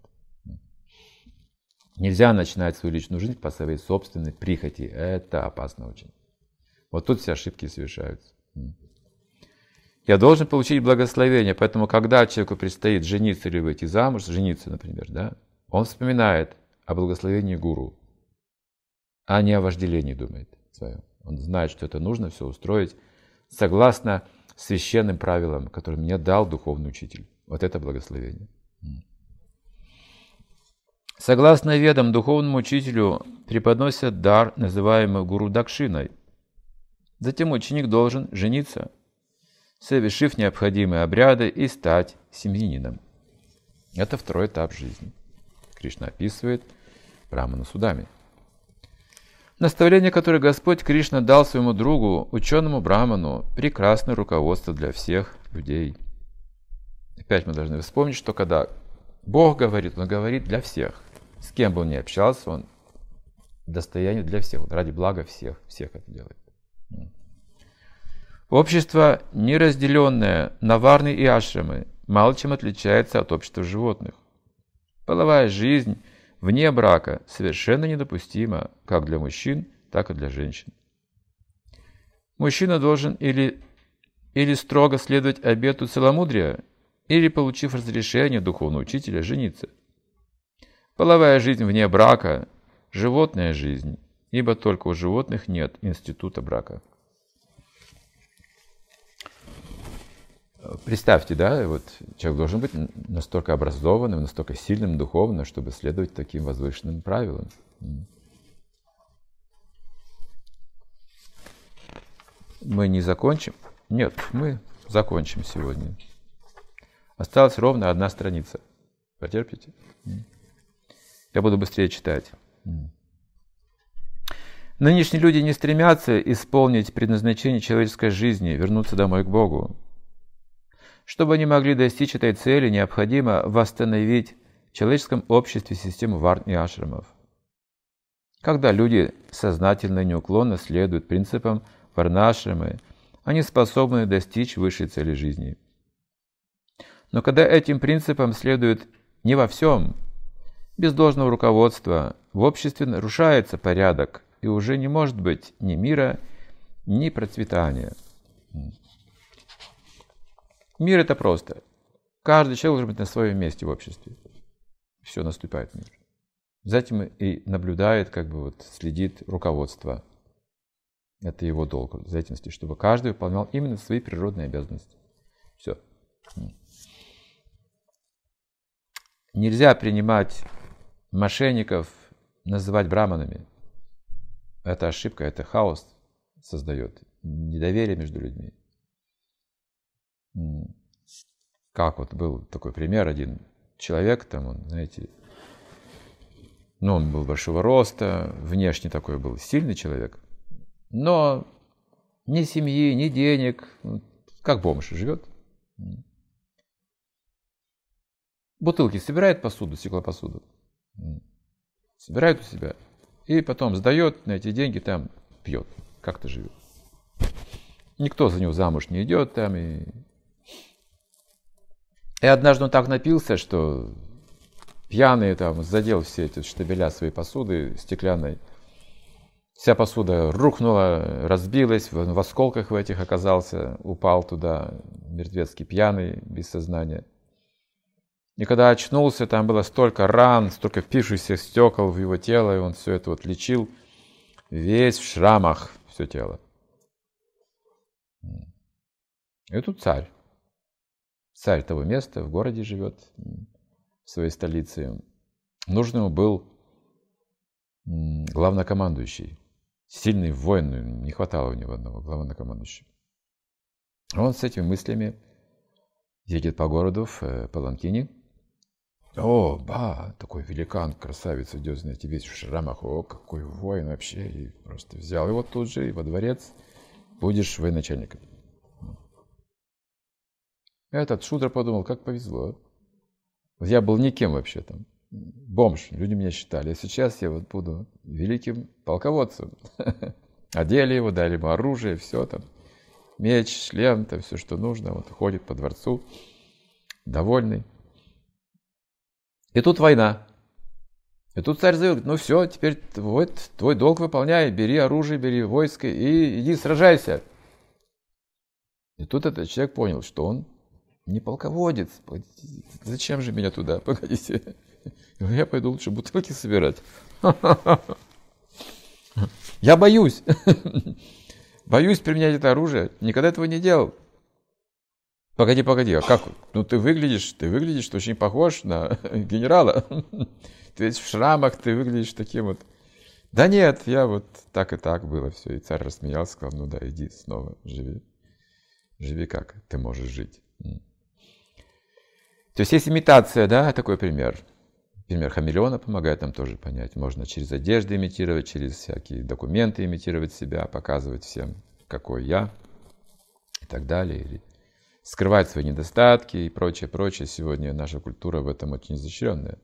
[SPEAKER 1] Нельзя начинать свою личную жизнь по своей собственной прихоти. Это опасно очень. Вот тут все ошибки совершаются. Я должен получить благословение, поэтому, когда человеку предстоит жениться или выйти замуж, жениться, например, да, он вспоминает о благословении гуру, а не о вожделении думает своем. Он знает, что это нужно все устроить согласно священным правилам, которые мне дал духовный учитель. Вот это благословение. Согласно ведам, духовному учителю преподносят дар, называемый гуру дакшиной. Затем ученик должен жениться, совершив необходимые обряды и стать семьянином. Это второй этап жизни. Кришна описывает Брамана судами. Наставление, которое Господь Кришна дал своему другу, ученому Браману, прекрасное руководство для всех людей. Опять мы должны вспомнить, что когда Бог говорит, Он говорит для всех. С кем бы он ни общался, Он достояние для всех, ради блага всех, всех это делает. Общество, неразделенное на варны и ашрамы, мало чем отличается от общества животных. Половая жизнь вне брака совершенно недопустима как для мужчин, так и для женщин. Мужчина должен или, или строго следовать обету целомудрия, или, получив разрешение духовного учителя, жениться. Половая жизнь вне брака – животная жизнь, ибо только у животных нет института брака. Представьте, да, вот человек должен быть настолько образованным, настолько сильным духовно, чтобы следовать таким возвышенным правилам. Мы не закончим? Нет, мы закончим сегодня. Осталась ровно одна страница. Потерпите? Я буду быстрее читать. Нынешние люди не стремятся исполнить предназначение человеческой жизни, вернуться домой к Богу. Чтобы они могли достичь этой цели, необходимо восстановить в человеческом обществе систему варн и ашрамов. Когда люди сознательно и неуклонно следуют принципам варнашрамы, они способны достичь высшей цели жизни. Но когда этим принципам следует не во всем, без должного руководства, в обществе нарушается порядок, и уже не может быть ни мира, ни процветания. Мир – это просто. Каждый человек должен быть на своем месте в обществе. Все, наступает мир. Затем и наблюдает, как бы вот следит руководство. Это его долг, в зависимости, чтобы каждый выполнял именно свои природные обязанности. Все. Нельзя принимать мошенников, называть браманами. Это ошибка, это хаос создает, недоверие между людьми. Как вот был такой пример, один человек, там он, знаете, ну, он был большого роста, внешне такой был сильный человек, но ни семьи, ни денег, как бомж живет. Бутылки собирает посуду, стеклопосуду, собирает у себя, и потом сдает на эти деньги, там пьет, как-то живет. Никто за него замуж не идет там. И, и однажды он так напился, что пьяный там задел все эти штабеля своей посуды стеклянной. Вся посуда рухнула, разбилась, в, в осколках в этих оказался, упал туда, мертвецкий пьяный, без сознания. И когда очнулся, там было столько ран, столько впившихся стекол в его тело, и он все это вот лечил, весь в шрамах, все тело. И тут царь. Царь того места в городе живет, в своей столице. Нужен ему был главнокомандующий. Сильный воин, не хватало у него одного главнокомандующего. Он с этими мыслями едет по городу в паланкине. О, ба, такой великан, красавец идет, знаете, весь в шрамах. О, какой воин вообще. И просто взял его тут же и во дворец. Будешь военачальником. Этот Шудра подумал, как повезло. Я был никем вообще там. Бомж, люди меня считали. А сейчас я вот буду великим полководцем. Одели его, дали ему оружие, все там. Меч, шлем, там все, что нужно. Вот ходит по дворцу, довольный. И тут война. И тут царь зовет, ну все, теперь вот твой долг выполняй, бери оружие, бери войско и иди сражайся. И тут этот человек понял, что он не полководец. Зачем же меня туда? Погодите. Я пойду лучше бутылки собирать. Я боюсь. Боюсь применять это оружие. Никогда этого не делал. Погоди, погоди, а как? Ну ты выглядишь, ты выглядишь очень похож на генерала. Ты весь в шрамах, ты выглядишь таким вот. Да нет, я вот так и так было все. И царь рассмеялся, сказал, ну да, иди снова, живи. Живи как ты можешь жить. То есть есть имитация, да, такой пример. Пример хамелеона помогает нам тоже понять. Можно через одежду имитировать, через всякие документы имитировать себя, показывать всем, какой я и так далее. Или скрывать свои недостатки и прочее, прочее. Сегодня наша культура в этом очень изощренная.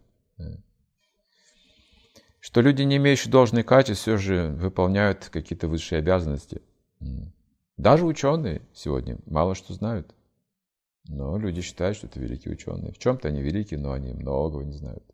[SPEAKER 1] Что люди, не имеющие должных качеств, все же выполняют какие-то высшие обязанности. Даже ученые сегодня мало что знают. Но люди считают, что это великие ученые. В чем-то они великие, но они многого не знают.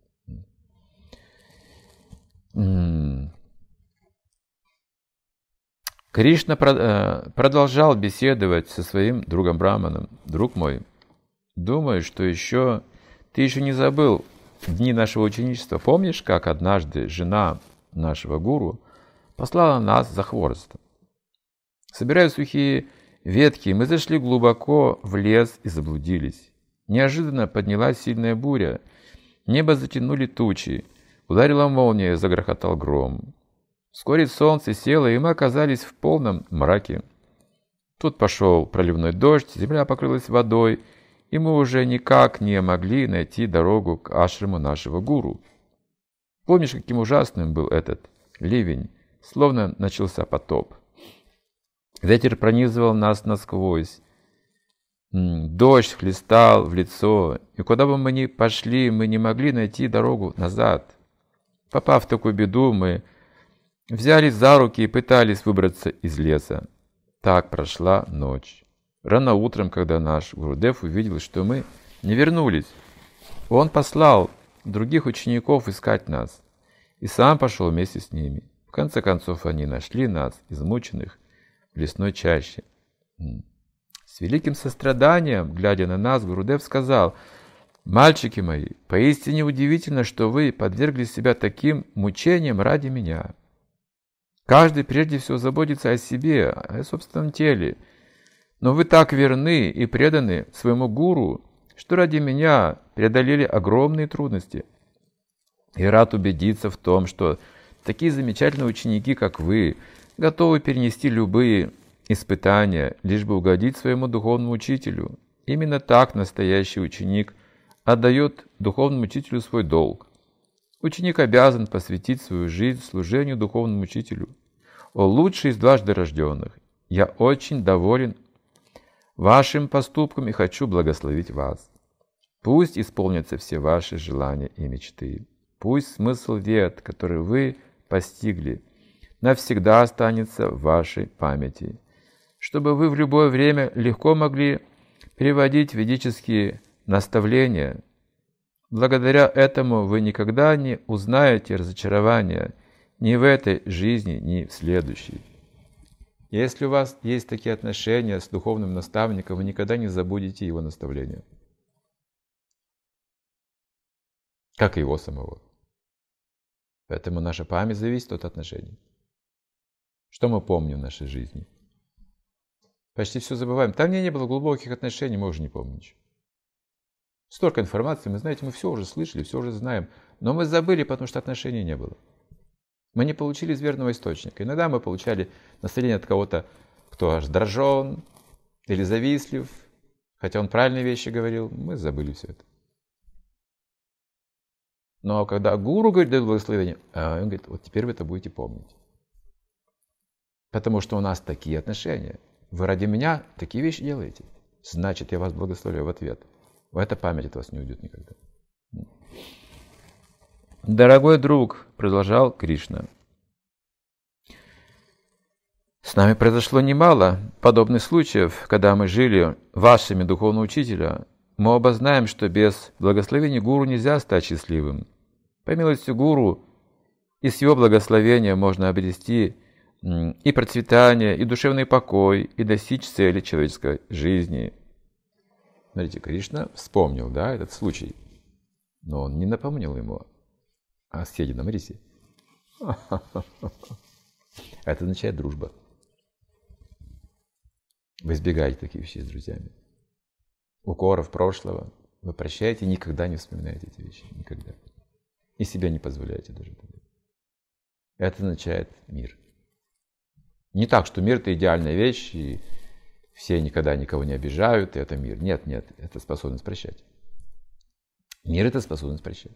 [SPEAKER 1] Кришна продолжал беседовать со своим другом Браманом. Друг мой, думаю, что еще ты еще не забыл дни нашего ученичества. Помнишь, как однажды жена нашего гуру послала нас за хворостом? Собирая сухие ветки, мы зашли глубоко в лес и заблудились. Неожиданно поднялась сильная буря. Небо затянули тучи. Ударила молния, загрохотал гром. Вскоре солнце село, и мы оказались в полном мраке. Тут пошел проливной дождь, земля покрылась водой, и мы уже никак не могли найти дорогу к ашраму нашего гуру. Помнишь, каким ужасным был этот ливень, словно начался потоп. Ветер пронизывал нас насквозь. Дождь хлестал в лицо, и куда бы мы ни пошли, мы не могли найти дорогу назад. Попав в такую беду, мы взялись за руки и пытались выбраться из леса. Так прошла ночь. Рано утром, когда наш Гурудев увидел, что мы не вернулись, он послал других учеников искать нас, и сам пошел вместе с ними. В конце концов, они нашли нас, измученных, в лесной чаще. С великим состраданием, глядя на нас, Гурудев сказал: «Мальчики мои, поистине удивительно, что вы подвергли себя таким мучениям ради меня. Каждый прежде всего заботится о себе, о собственном теле. Но вы так верны и преданы своему гуру, что ради меня преодолели огромные трудности. И рад убедиться в том, что Такие замечательные ученики, как вы, готовы перенести любые испытания, лишь бы угодить своему духовному учителю. Именно так настоящий ученик отдает духовному учителю свой долг. Ученик обязан посвятить свою жизнь служению духовному учителю. О лучший из дважды рожденных! Я очень доволен вашим поступком и хочу благословить вас. Пусть исполнятся все ваши желания и мечты. Пусть смысл вед, который вы постигли, навсегда останется в вашей памяти, чтобы вы в любое время легко могли переводить ведические наставления. Благодаря этому вы никогда не узнаете разочарования ни в этой жизни, ни в следующей. Если у вас есть такие отношения с духовным наставником, вы никогда не забудете его наставления, как и его самого. Поэтому наша память зависит от отношений. Что мы помним в нашей жизни? Почти все забываем. Там, где не было глубоких отношений, мы уже не помним ничего. Столько информации, мы знаете, мы все уже слышали, все уже знаем. Но мы забыли, потому что отношений не было. Мы не получили из верного источника. Иногда мы получали наставление от кого-то, кто раздражен или завистлив, хотя он правильные вещи говорил, мы забыли все это. Но когда гуру говорит, дает благословение, он говорит, вот теперь вы это будете помнить. Потому что у нас такие отношения. Вы ради меня такие вещи делаете. Значит, я вас благословляю в ответ. Эта память от вас не уйдет никогда. Дорогой друг, продолжал Кришна, с нами произошло немало подобных случаев, когда мы жили вашими духовного учителя. Мы оба знаем, что без благословения гуру нельзя стать счастливым. По милости гуру и с его благословения можно обрести и процветание, и душевный покой, и достичь цели человеческой жизни. Смотрите, Кришна вспомнил, да, этот случай, но он не напомнил ему о съеденном рисе. Это означает дружба. Вы избегаете таких вещей с друзьями. Укоров прошлого. Вы прощаете и никогда не вспоминаете эти вещи. Никогда. И себя не позволяете даже. Это означает мир. Не так, что мир — это идеальная вещь, и все никогда никого не обижают, и это мир. Нет, нет, это способность прощать. Мир — это способность прощать.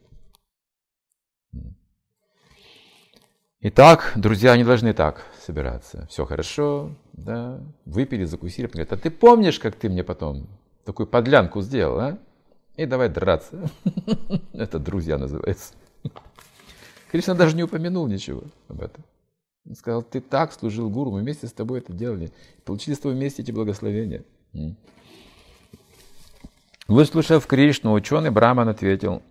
[SPEAKER 1] Итак, друзья не должны так собираться. Все хорошо, да, выпили, закусили. Говорят, а ты помнишь, как ты мне потом такую подлянку сделал, а? И давай драться. Это друзья называется. Кришна даже не упомянул ничего об этом. Он сказал, ты так служил гуру, мы вместе с тобой это делали. Получили с тобой вместе эти благословения. Выслушав Кришну, ученый Браман ответил,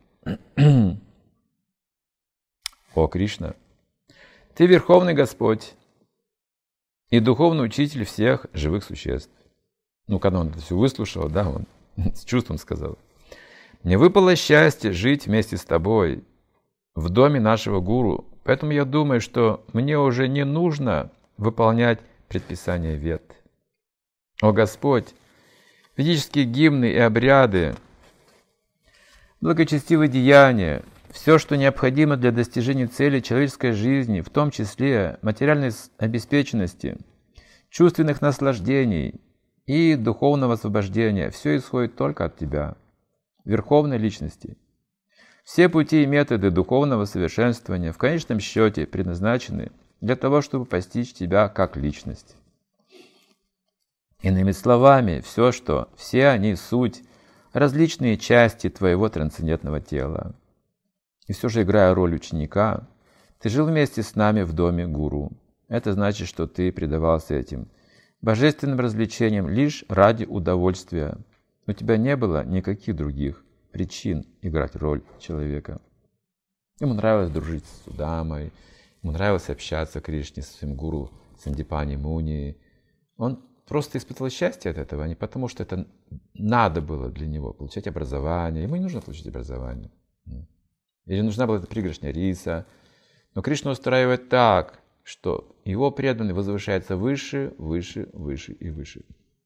[SPEAKER 1] о, Кришна, ты Верховный Господь и духовный учитель всех живых существ. Ну, когда он это все выслушал, да, он с чувством сказал, мне выпало счастье жить вместе с тобой в доме нашего гуру, поэтому я думаю, что мне уже не нужно выполнять предписания вед. О Господь, ведические гимны и обряды, благочестивые деяния, все, что необходимо для достижения цели человеческой жизни, в том числе материальной обеспеченности, чувственных наслаждений и духовного освобождения, все исходит только от Тебя, Верховной Личности. Все пути и методы духовного совершенствования в конечном счете предназначены для того, чтобы постичь Тебя как Личность. Иными словами, все, что, все они суть, различные части Твоего трансцендентного тела. И все же, играя роль ученика, ты жил вместе с нами в доме гуру. Это значит, что ты предавался этим божественным развлечениям лишь ради удовольствия. У тебя не было никаких других причин играть роль человека. Ему нравилось дружить с Судамой, ему нравилось общаться Кришне со своим гуру Сандипани Муни. Он просто испытывал счастье от этого, а не потому, что это надо было для него получать образование. Ему не нужно получить образование. Или нужна была эта пригоршня риса. Но Кришна устраивает так, что его преданный возвышается выше, выше, выше и выше.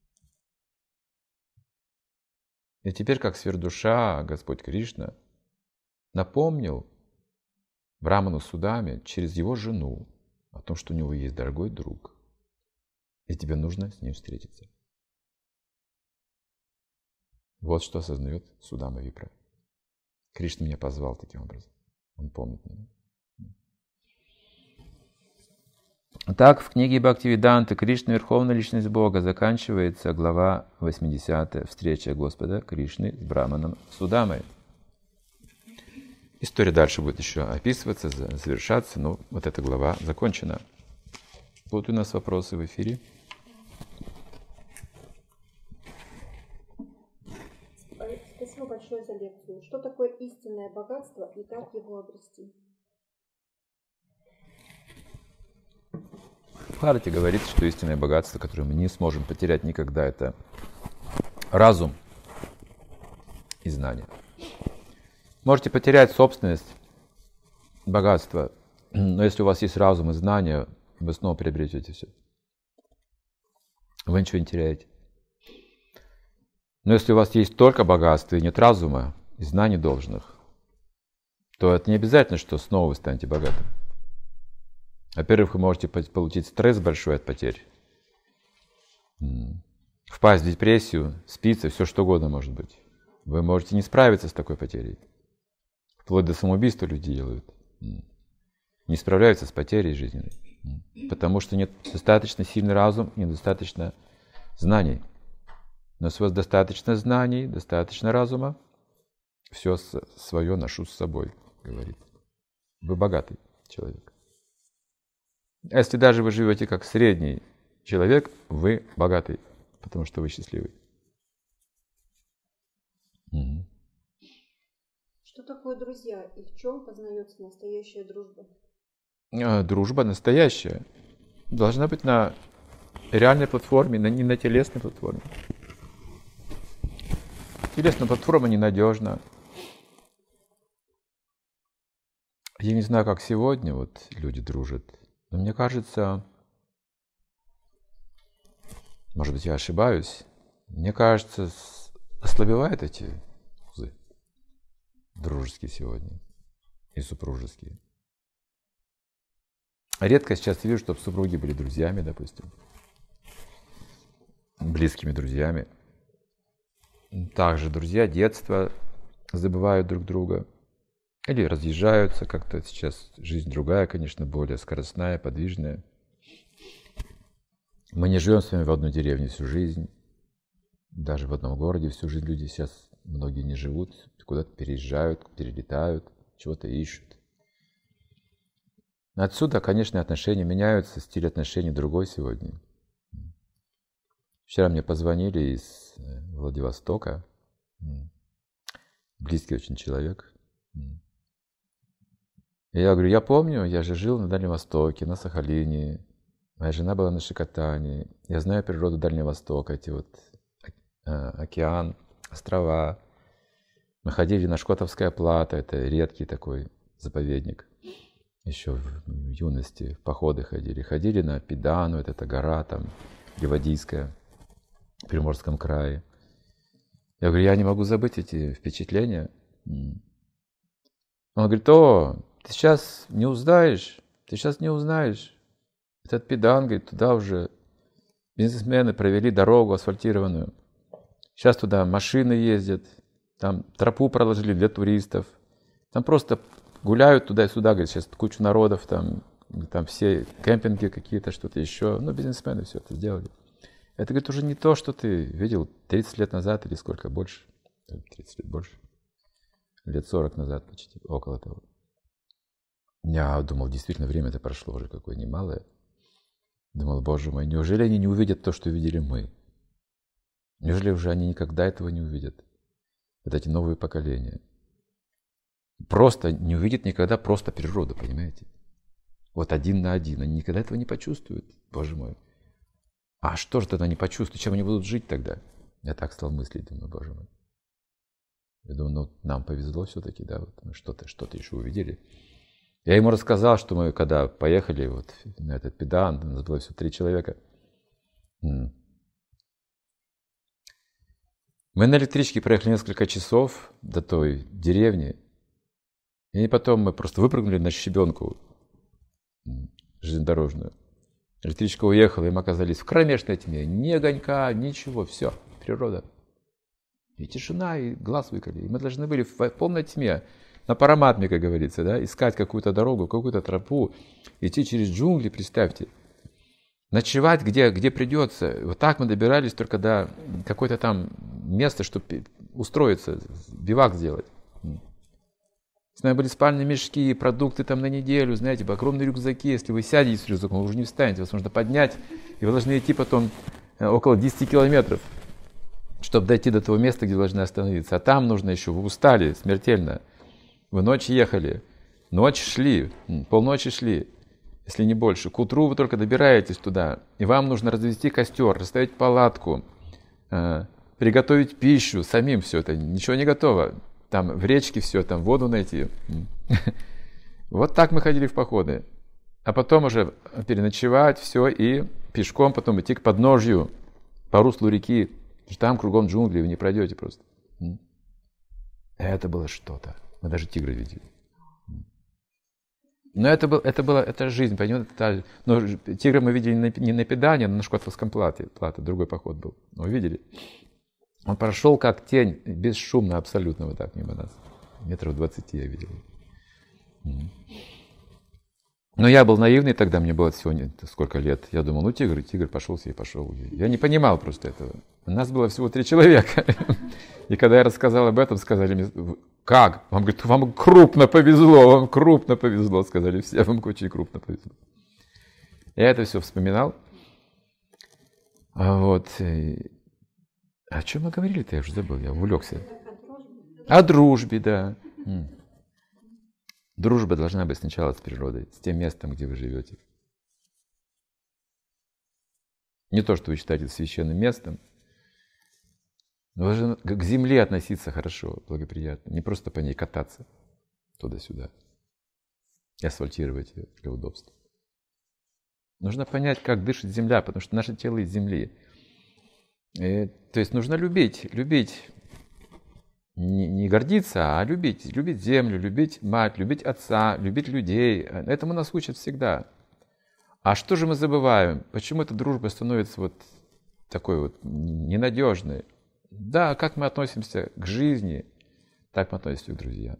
[SPEAKER 1] И теперь, как сверхдуша, Господь Кришна напомнил Браману Судаме через его жену о том, что у него есть дорогой друг, и тебе нужно с ним встретиться. Вот что осознает Судама Випра. Кришна меня позвал таким образом. Он помнит меня. Так, в книге Бхактивиданта Кришна, Верховная Личность Бога, заканчивается глава восьмидесятая, встреча Господа Кришны с Браманом Судамой. История дальше будет еще описываться, завершаться, но вот эта глава закончена. Будут у нас вопросы в эфире?
[SPEAKER 2] Спасибо большое за лекцию. Что такое истинное богатство и как его обрести?
[SPEAKER 1] В Бхарате говорится, что истинное богатство, которое мы не сможем потерять никогда, это разум и знание. Можете потерять собственность, богатство, но если у вас есть разум и знание, вы снова приобретете все. Вы ничего не теряете. Но если у вас есть только богатство и нет разума и знаний должных, то это не обязательно, что снова вы станете богатым. Во-первых, вы можете получить стресс большой от потерь, впасть в депрессию, спиться, все что угодно может быть. Вы можете не справиться с такой потерей. Вплоть до самоубийства люди делают. Не справляются с потерей жизненной. Потому что нет достаточно сильный разум, недостаточно знаний. Но если у вас достаточно знаний, достаточно разума, все свое ношу с собой, говорит. Вы богатый человек. А если даже вы живете как средний человек, вы богатый, потому что вы счастливый. Угу.
[SPEAKER 2] Что такое друзья и в чем познается настоящая дружба?
[SPEAKER 1] Дружба настоящая должна быть на реальной платформе, не на телесной платформе. Телесная платформа ненадежна. Я не знаю, как сегодня вот люди дружат, но мне кажется, может быть, я ошибаюсь, мне кажется, ослабевают эти узы дружеские сегодня и супружеские. Редко сейчас вижу, чтобы супруги были друзьями, допустим, близкими друзьями. Также друзья детства забывают друг друга или разъезжаются, как-то сейчас жизнь другая, конечно, более скоростная, подвижная. Мы не живем с вами в одной деревне всю жизнь, даже в одном городе всю жизнь люди сейчас, многие не живут, куда-то переезжают, перелетают, чего-то ищут. Отсюда, конечно, отношения меняются, стиль отношений другой сегодня. Вчера мне позвонили из Владивостока, близкий очень человек. И я говорю, я помню, я же жил на Дальнем Востоке, на Сахалине, моя жена была на Шикотане, я знаю природу Дальнего Востока, эти вот океан, острова. Мы ходили на Шкотовское плато, это редкий такой заповедник. Еще в юности в походы ходили. Ходили на Пидану, это, это гора там, Ливадийская, в Приморском крае. Я говорю, я не могу забыть эти впечатления. Он говорит, о, ты сейчас не узнаешь, ты сейчас не узнаешь. Этот Пидан, говорит, туда уже бизнесмены провели дорогу асфальтированную. Сейчас туда машины ездят, там тропу проложили для туристов. Там просто гуляют туда и сюда, говорит, сейчас кучу народов, там, там все кемпинги какие-то, что-то еще. Ну, бизнесмены все это сделали. Это, говорит, уже не то, что ты видел тридцать лет назад или сколько, больше. тридцать лет больше. Лет сорок назад почти, около того. Я думал, действительно, время-то прошло уже какое немалое. Думал, боже мой, неужели они не увидят то, что видели мы? Неужели уже они никогда этого не увидят? Вот эти новые поколения. Просто не увидят никогда просто природу, понимаете? Вот один на один. Они никогда этого не почувствуют, боже мой. А что же тогда они почувствуют? Чем они будут жить тогда? Я так стал мыслить, думаю, боже мой. Я думаю, ну нам повезло все-таки, да, вот мы что-то, что-то еще увидели. Я ему рассказал, что мы когда поехали вот на этот Пидан, у нас было всего три человека. Мы на электричке проехали несколько часов до той деревни. И потом мы просто выпрыгнули на щебенку железнодорожную. Электричка уехала, и мы оказались в кромешной тьме. Ни огонька, ничего, все, природа. И тишина, и глаз выколи. И мы должны были в полной тьме, на параматме, как говорится, да, искать какую-то дорогу, какую-то тропу, идти через джунгли, представьте. Ночевать где, где придется. Вот так мы добирались только до какое-то там места, чтобы устроиться, бивак сделать. С нами были спальные мешки, продукты там на неделю, знаете, огромные рюкзаки. Если вы сядете с рюкзаком, вы уже не встанете, вас нужно поднять, и вы должны идти потом около десяти километров, чтобы дойти до того места, где должны остановиться. А там нужно еще, вы устали смертельно. Вы ночь ехали, ночь шли, полночи шли, если не больше. К утру вы только добираетесь туда, и вам нужно развести костер, расставить палатку, приготовить пищу, самим все это, ничего не готово. Там в речке все, там воду найти. Вот так мы ходили в походы. А потом уже переночевать, все, и пешком потом идти к подножью, по руслу реки. Там кругом джунгли, вы не пройдете просто. Это было что-то. Мы даже тигра видели. Но это, был, это была это жизнь, понимаете? Но тигра мы видели не на Педане, а на Шкотовском плате. плате. Другой поход был. Мы видели. Он прошел как тень, бесшумно, абсолютно вот так мимо нас. Метров двадцати я видел. Но я был наивный тогда, мне было всего не, сколько лет. Я думал, ну тигр, тигр пошел себе, пошел. Я не понимал просто этого. У нас было всего три человека. И когда я рассказал об этом, сказали мне, как? Он говорит, вам крупно повезло, вам крупно повезло, сказали все, вам очень крупно повезло. Я это все вспоминал. Вот. О чем мы говорили-то, я уже забыл, я увлекся. О дружбе, да. Дружба должна быть сначала с природой, с тем местом, где вы живете. Не то, что вы считаете священным местом, но вы должны к земле относиться хорошо, благоприятно, не просто по ней кататься туда-сюда и асфальтировать ее для удобства. Нужно понять, как дышит земля, потому что наше тело из земли. И, то есть нужно любить, любить, не, не гордиться, а любить, любить землю, любить мать, любить отца, любить людей. Этому нас учат всегда. А что же мы забываем? Почему эта дружба становится вот такой вот ненадежной? Да, как мы относимся к жизни, так мы относимся к друзьям.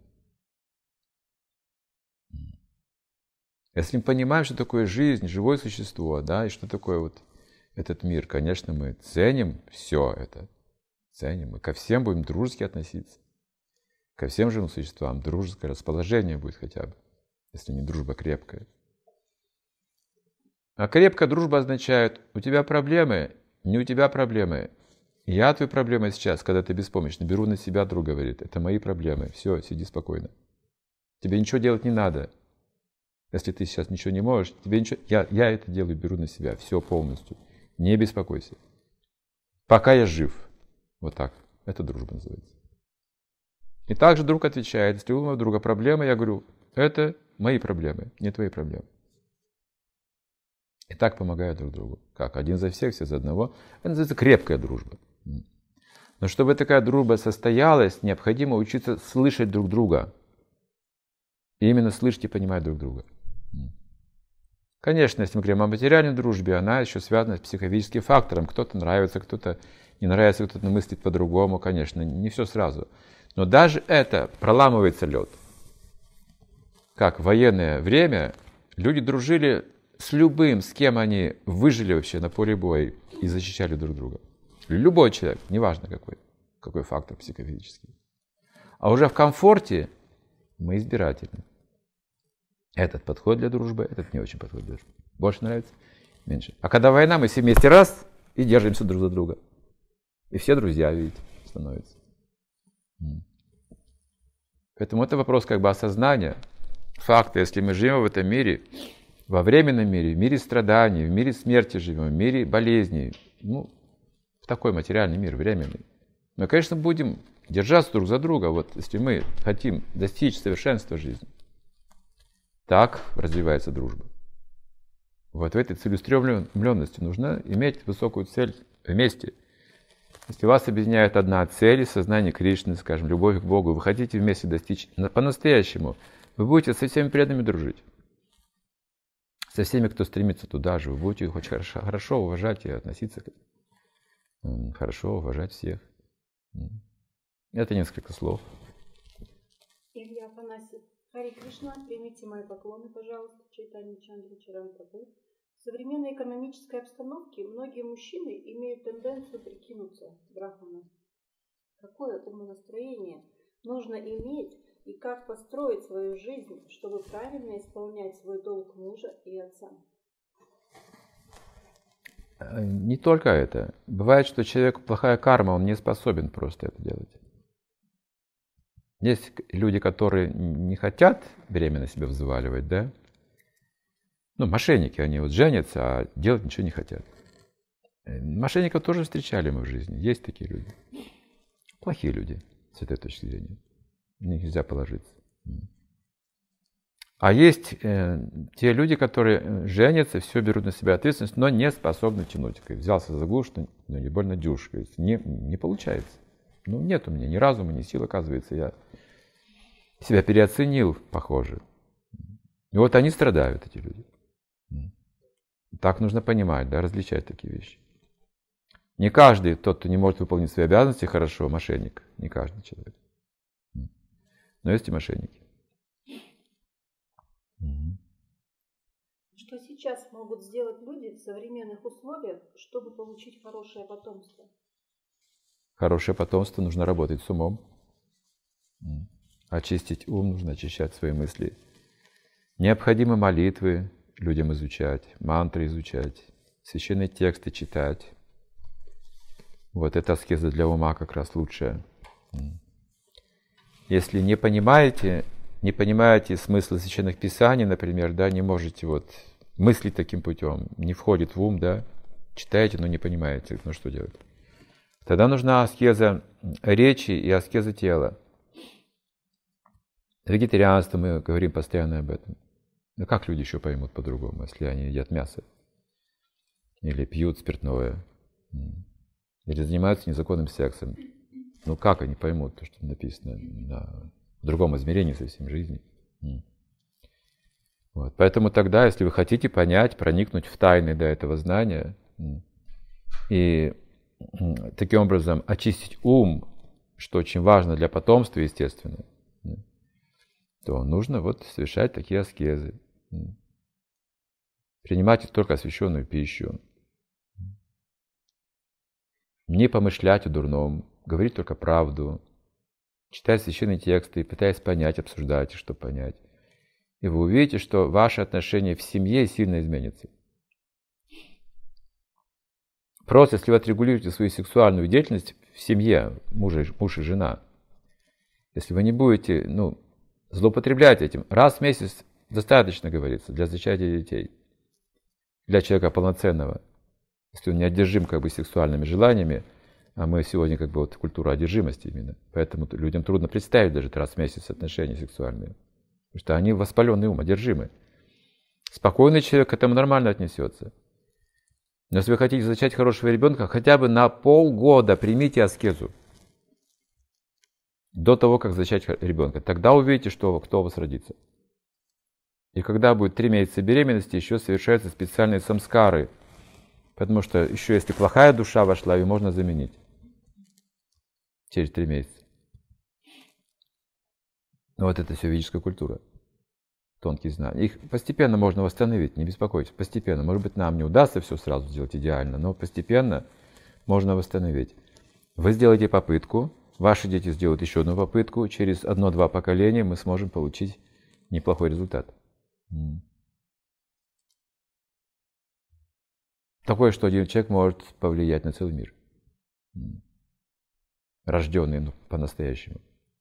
[SPEAKER 1] Если мы понимаем, что такое жизнь, живое существо, да, и что такое вот этот мир, конечно, мы ценим все это, ценим, мы ко всем будем дружески относиться, ко всем живым существам дружеское расположение будет хотя бы, если не дружба крепкая. А крепкая дружба означает, у тебя проблемы, не у тебя проблемы. Я твои проблемы сейчас, когда ты беспомощный, беру на себя, друг говорит, это мои проблемы, все, сиди спокойно. Тебе ничего делать не надо. Если ты сейчас ничего не можешь, тебе ничего, я, я это делаю, беру на себя, все полностью. Не беспокойся. Пока я жив. Вот так. Это дружба называется. И также друг отвечает, если у моего друга проблемы, я говорю, это мои проблемы, не твои проблемы. И так помогают друг другу. Как? Один за всех, все за одного. Это называется крепкая дружба. Но чтобы такая дружба состоялась, необходимо учиться слышать друг друга. И именно слышать и понимать друг друга. Конечно, если мы говорим о материальной дружбе, она еще связана с психологическим фактором. Кто-то нравится, кто-то не нравится, кто-то мыслит по-другому, конечно, не все сразу. Но даже это проламывается лед. Как в военное время люди дружили с любым, с кем они выжили вообще на поле боя и защищали друг друга. Любой человек, неважно какой, какой фактор психофизический. А уже в комфорте мы избирательны. Этот подходит для дружбы, этот не очень подходит для дружбы. Больше нравится, меньше. А когда война, мы все вместе раз и держимся друг за друга. И все друзья, видите, становятся. Поэтому это вопрос как бы осознания факта. Если мы живем в этом мире, во временном мире, в мире страданий, в мире смерти живем, в мире болезней, ну, в такой материальный мир, временный, мы, конечно, будем держаться друг за друга, вот если мы хотим достичь совершенства жизни. Так развивается дружба. Вот в этой целеустремленности нужно иметь высокую цель вместе. Если вас объединяет одна цель, сознание Кришны, скажем, любовь к Богу, вы хотите вместе достичь по-настоящему Вы будете со всеми преданными дружить. Со всеми, кто стремится туда же. Вы будете их очень хорошо, хорошо уважать и относиться к этому. Хорошо уважать всех. Это несколько слов.
[SPEAKER 2] Илья Афанасьев. Хари Кришна, примите мои поклоны, пожалуйста, Чайтанья Чандра Чаран Прабху. В современной экономической обстановке многие мужчины имеют тенденцию прикинуться брахманом. Какое умонастроение нужно иметь и как построить свою жизнь, чтобы правильно исполнять свой долг мужа и отца?
[SPEAKER 1] Не только это. Бывает, что человеку плохая карма, он не способен просто это делать. Есть люди, которые не хотят беременность себе взваливать, да? Ну, мошенники, они вот женятся, а делать ничего не хотят. Мошенников тоже встречали мы в жизни. Есть такие люди. Плохие люди, с этой точки зрения. На них нельзя положиться. А есть э, те люди, которые женятся, все берут на себя ответственность, но не способны тянуть. Взялся за гуш, но не больно дюж. Не, не получается. Ну, нет у меня ни разума, ни сил, оказывается. Я себя переоценил, похоже. И вот они страдают, эти люди. Так нужно понимать, да, различать такие вещи. Не каждый, тот, кто не может выполнить свои обязанности, хорошо, мошенник. Не каждый человек. Но есть и мошенники.
[SPEAKER 2] Что сейчас могут сделать люди в современных условиях, чтобы получить хорошее потомство?
[SPEAKER 1] Хорошее потомство нужно работать с умом. Очистить ум, нужно очищать свои мысли. Необходимы молитвы людям изучать, мантры изучать, священные тексты читать. Вот эта аскеза для ума как раз лучшая. Если не понимаете, не понимаете смысл священных писаний, например, да, не можете вот мыслить таким путем, не входит в ум, да, читаете, но не понимаете, ну что делать? Тогда нужна аскеза речи и аскеза тела. Вегетарианство, мы говорим постоянно об этом. Ну как люди еще поймут по-другому, если они едят мясо? Или пьют спиртное? Или занимаются незаконным сексом? Ну как они поймут то, что написано на другом измерении совсем жизни? Вот. Поэтому тогда, если вы хотите понять, проникнуть в тайны до этого знания и таким образом очистить ум, что очень важно для потомства, естественно, то нужно вот совершать такие аскезы. Принимать только освященную пищу. Не помышлять о дурном, говорить только правду, читать священные тексты, пытаясь понять, обсуждать, чтобы понять. И вы увидите, что ваши отношения в семье сильно изменятся. Просто если вы отрегулируете свою сексуальную деятельность в семье, муж и, муж и жена, если вы не будете ну, злоупотреблять этим, раз в месяц достаточно, говорится, для зачатия детей, для человека полноценного. Если он не одержим как бы сексуальными желаниями, а мы сегодня как бы вот культура одержимости именно, поэтому людям трудно представить даже раз в месяц отношения сексуальные, потому что они воспаленный ум, одержимы. Спокойный человек к этому нормально отнесется. Но если вы хотите зачать хорошего ребенка, хотя бы на полгода примите аскезу до того, как зачать ребенка. Тогда увидите, что кто у вас родится. И когда будет три месяца беременности, еще совершаются специальные самскары. Потому что еще если плохая душа вошла, ее можно заменить через три месяца. Но вот это все ведическая культура. Тонкие знания. Их постепенно можно восстановить, не беспокойтесь. Постепенно. Может быть, нам не удастся все сразу сделать идеально, но постепенно можно восстановить. Вы сделаете попытку, ваши дети сделают еще одну попытку, через одно-два поколения мы сможем получить неплохой результат. Такое, что один человек может повлиять на целый мир. Рожденный ну, по-настоящему.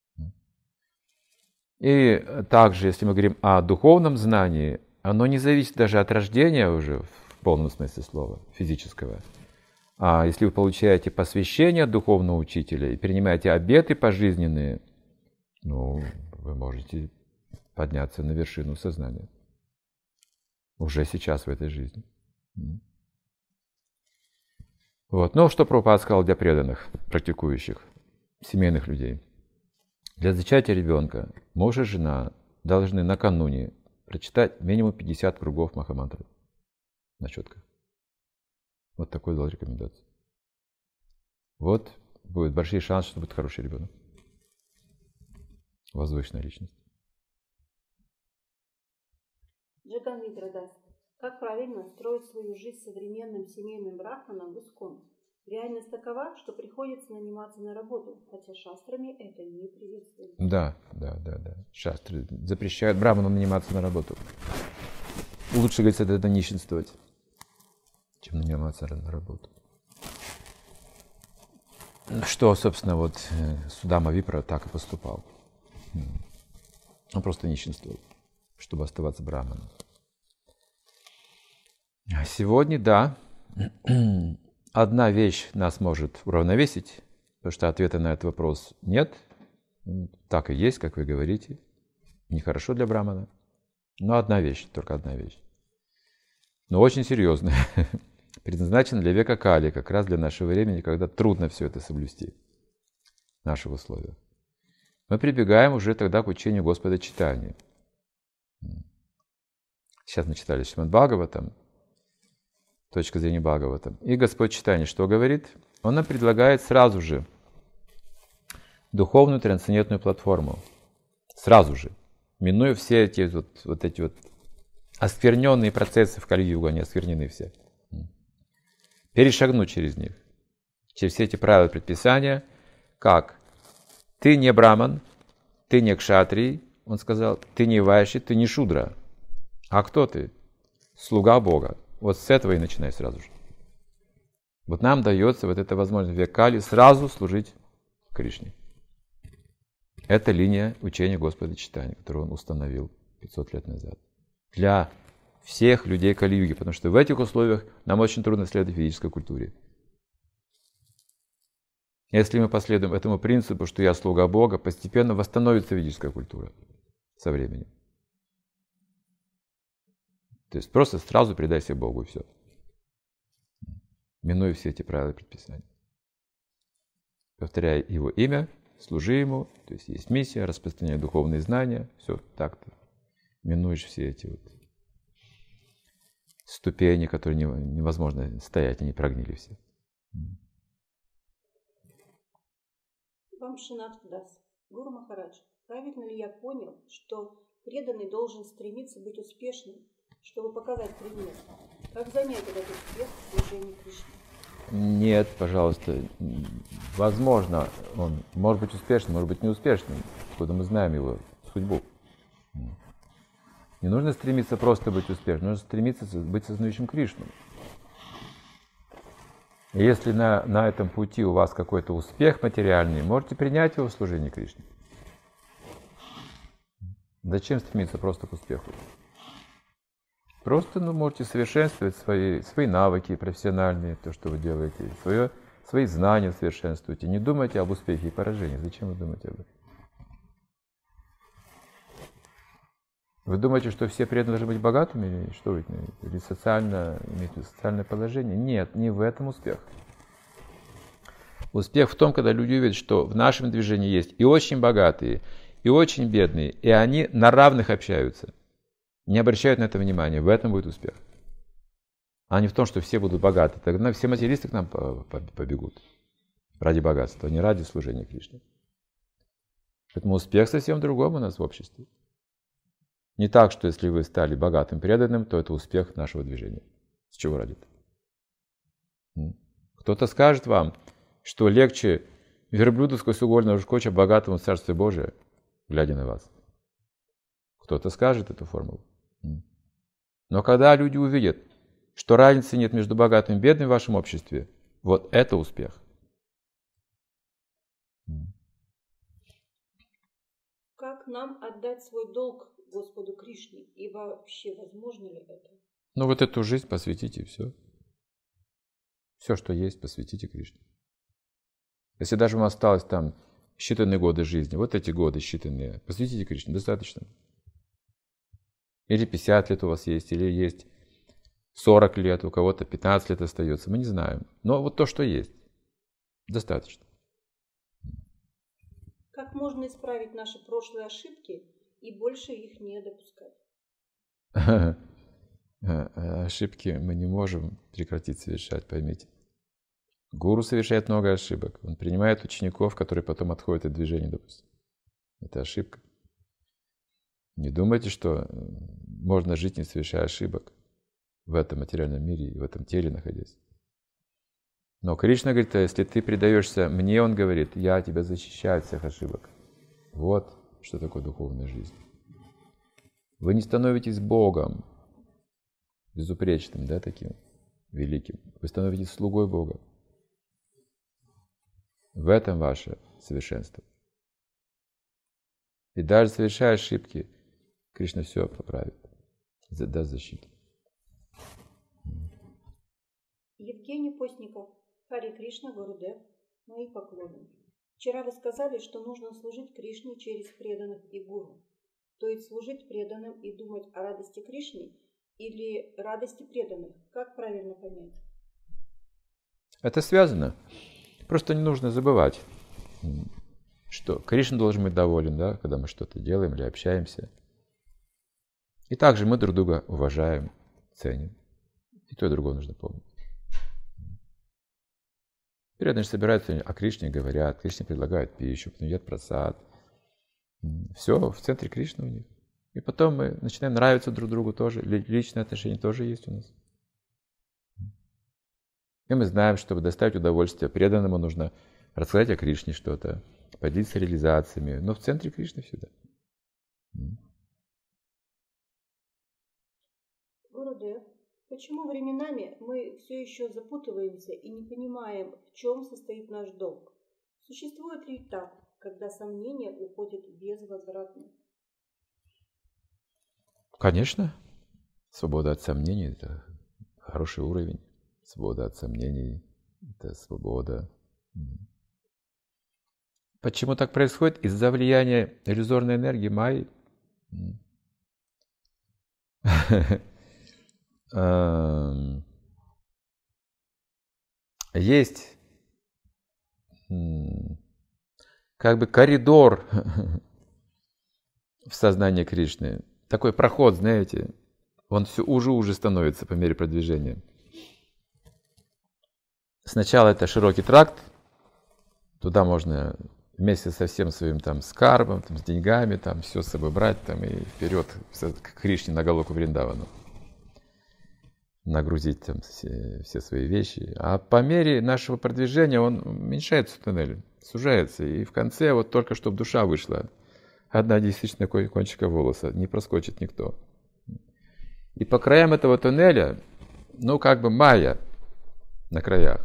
[SPEAKER 1] И также, если мы говорим о духовном знании, оно не зависит даже от рождения уже, в полном смысле слова, физического. А если вы получаете посвящение от духовного учителя и принимаете обеты пожизненные, ну, вы можете подняться на вершину сознания. Уже сейчас в этой жизни. Вот. Ну, что Прабхупада сказал для преданных, практикующих, семейных людей. Для зачатия ребенка муж и жена должны накануне прочитать минимум пятьдесят кругов Махамантры на четках. Вот такой дал рекомендацию. Вот будет большой шанс, что будет хороший ребенок. Возвышенная личность.
[SPEAKER 2] Джагамитра Дас. Как правильно строить свою жизнь современным семейным брахманам в Искон? Реальность такова, что приходится наниматься на работу, хотя шастрами это не приветствуется.
[SPEAKER 1] Да, да, да, да. Шастры запрещают браманам наниматься на работу. Лучше, говорится, это нищенствовать, чем наниматься на работу. Что, собственно, вот Судама Випра так и поступал. Он просто нищенствовал, чтобы оставаться браманом. Сегодня, да, одна вещь нас может уравновесить, потому что ответа на этот вопрос нет. Так и есть, как вы говорите. Нехорошо для брамана. Но одна вещь, только одна вещь. Но очень серьезная. Предназначена для века Кали, как раз для нашего времени, когда трудно все это соблюсти в наших условиях. Мы прибегаем уже тогда к учению Господа Чайтаньи. Сейчас мы читали Шримад Бхагаватам, точка зрения Бхагаватам. И Господь Чайтанья что говорит? Он нам предлагает сразу же духовную трансцендентную платформу. Сразу же. Минуя все эти вот, вот эти вот оскверненные процессы в Кали-югу, они осквернены все. Перешагнуть через них. Через все эти правила предписания. Как? Ты не браман, ты не кшатрий, он сказал, ты не вайши, ты не шудра. А кто ты? Слуга Бога. Вот с этого и начинай сразу же. Вот нам дается вот эта возможность в век Кали сразу служить Кришне. Это линия учения Господа Чайтаньи, которую он установил пятьсот лет назад. Для всех людей Кали-юги, потому что в этих условиях нам очень трудно следовать ведической культуре. Если мы последуем этому принципу, что я слуга Бога, постепенно восстановится ведическая культура со временем. То есть просто сразу предайся Богу и все. Минуя все эти правила и предписания. Повторяя Его имя, служи Ему, то есть есть миссия, распространяя духовные знания, все так-то. Минуешь все эти вот ступени, которые невозможно стоять, они прогнили все.
[SPEAKER 2] Вам Шинат Дас. Гуру Махарадж, правильно ли я понял, что преданный должен стремиться быть успешным, чтобы показать пример? Как занять этот успех в служении Кришне?
[SPEAKER 1] Нет, пожалуйста. Возможно, он может быть успешным, может быть неуспешным. Откуда мы знаем его судьбу? Не нужно стремиться просто быть успешным, нужно стремиться быть сознающим Кришну. И если на, на этом пути у вас какой-то успех материальный, можете принять его в служении Кришне. Зачем стремиться просто к успеху? Просто ну, можете совершенствовать свои, свои навыки профессиональные, то, что вы делаете, свое, свои знания совершенствуйте. Не думайте об успехе и поражении. Зачем вы думаете об этом? Вы думаете, что все преданные должны быть богатыми, или что вы, или социально, иметь социальное положение? Нет, не в этом успех. Успех в том, когда люди увидят, что в нашем движении есть и очень богатые, и очень бедные, и они на равных общаются. Не обращают на это внимания, в этом будет успех. А не в том, что все будут богаты. Тогда все материалисты к нам побегут ради богатства, а не ради служения Кришне. Поэтому успех совсем в другом у нас в обществе. Не так, что если вы стали богатым преданным, то это успех нашего движения. С чего ради? Кто-то скажет вам, что легче верблюду сквозь угольного шкоча богатому в Царстве Божие, глядя на вас. Кто-то скажет эту формулу. Но когда люди увидят, что разницы нет между богатым и бедным в вашем обществе, вот это успех.
[SPEAKER 2] Как нам отдать свой долг Господу Кришне? И вообще, возможно ли это?
[SPEAKER 1] Ну вот эту жизнь посвятите, и все. Все, что есть, посвятите Кришне. Если даже вам осталось там считанные годы жизни, вот эти годы считанные, посвятите Кришне, достаточно. Или пятьдесят лет у вас есть, или есть сорок лет, у кого-то пятнадцать лет остается, мы не знаем. Но вот то, что есть, достаточно.
[SPEAKER 2] Как можно исправить наши прошлые ошибки и больше их не допускать.
[SPEAKER 1] Ошибки мы не можем прекратить совершать, поймите. Гуру совершает много ошибок. Он принимает учеников, которые потом отходят от движения, допустим. Это ошибка. Не думайте, что можно жить, не совершая ошибок в этом материальном мире и в этом теле находясь. Но Кришна говорит, если ты предаешься мне, он говорит, я тебя защищаю от всех ошибок. Вот что такое духовная жизнь. Вы не становитесь Богом, безупречным, да, таким великим. Вы становитесь слугой Бога. В этом ваше совершенство. И даже совершая ошибки, Кришна все поправит, даст защиту.
[SPEAKER 2] Евгений Постников, Хари Кришна, Гурудев, мои поклоны. Вчера вы сказали, что нужно служить Кришне через преданных и гуру. То есть служить преданным и думать о радости Кришны или радости преданных. Как правильно понять?
[SPEAKER 1] Это связано. Просто не нужно забывать, что Кришна должен быть доволен, да, когда мы что-то делаем или общаемся. И также мы друг друга уважаем, ценим. И то, и другое нужно помнить. Преданные собираются, о Кришне говорят, Кришне предлагают пищу, потом едят прасад. Все в центре Кришны у них. И потом мы начинаем нравиться друг другу тоже. Личные отношения тоже есть у нас. И мы знаем, чтобы доставить удовольствие преданному, нужно рассказать о Кришне что-то, поделиться реализациями. Но в центре Кришны всегда.
[SPEAKER 2] Гурудев, почему временами мы все еще запутываемся и не понимаем, в чем состоит наш долг? Существует ли этап, когда сомнения уходят безвозвратно?
[SPEAKER 1] Конечно. Свобода от сомнений – это хороший уровень. Свобода от сомнений – это свобода. Почему так происходит? Из-за влияния иллюзорной энергии Майи. Есть как бы коридор в сознании Кришны. Такой проход, знаете, он все уже-уже становится по мере продвижения. Сначала это широкий тракт, туда можно вместе со всем своим там скарбом, там, с деньгами, там все с собой брать там, и вперед к Кришне на Галоку Вриндавану. Нагрузить там все, все свои вещи. А по мере нашего продвижения он уменьшается туннель, сужается. И в конце вот только чтобы душа вышла, одна действительно кончика волоса, не проскочит никто. И по краям этого туннеля, ну как бы майя на краях.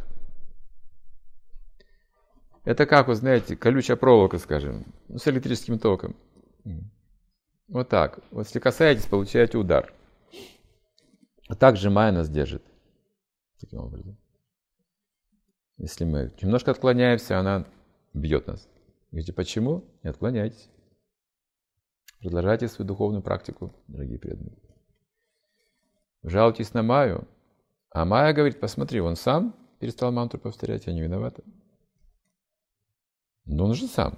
[SPEAKER 1] Это как, вы знаете, колючая проволока, скажем, с электрическим током. Вот так. Вот если касаетесь, получаете удар. А также майя нас держит. Таким образом. Если мы немножко отклоняемся, она бьет нас. Говорите, почему? Не отклоняйтесь. Продолжайте свою духовную практику, дорогие преданные. Жалуйтесь на майю. А майя говорит, посмотри, он сам перестал мантру повторять, я не виновата. Но он же сам.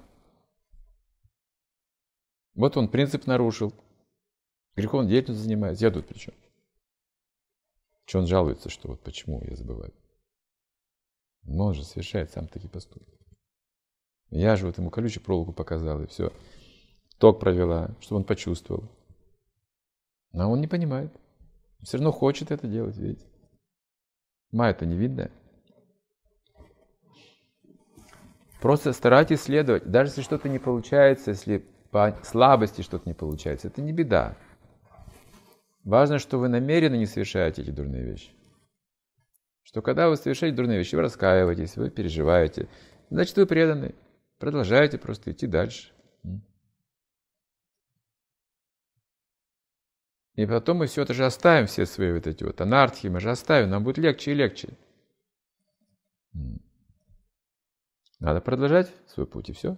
[SPEAKER 1] Вот он принцип нарушил. Греховной деятельностью занимается. Я тут при чем? Что он жалуется, что вот почему я забываю? Но он же совершает сам такие поступки. Я же вот ему колючую проволоку показал, и все. Ток провела, чтобы он почувствовал. Но он не понимает. Все равно хочет это делать, видите. Майя-то не видно. Просто старайтесь следовать. Даже если что-то не получается, если по слабости что-то не получается, это не беда. Важно, что вы намеренно не совершаете эти дурные вещи. Что когда вы совершаете дурные вещи, вы раскаиваетесь, вы переживаете. Значит, вы преданы. Продолжайте просто идти дальше. И потом мы все это же оставим, все свои вот эти вот анархии, мы же оставим, нам будет легче и легче. Надо продолжать свой путь, и все.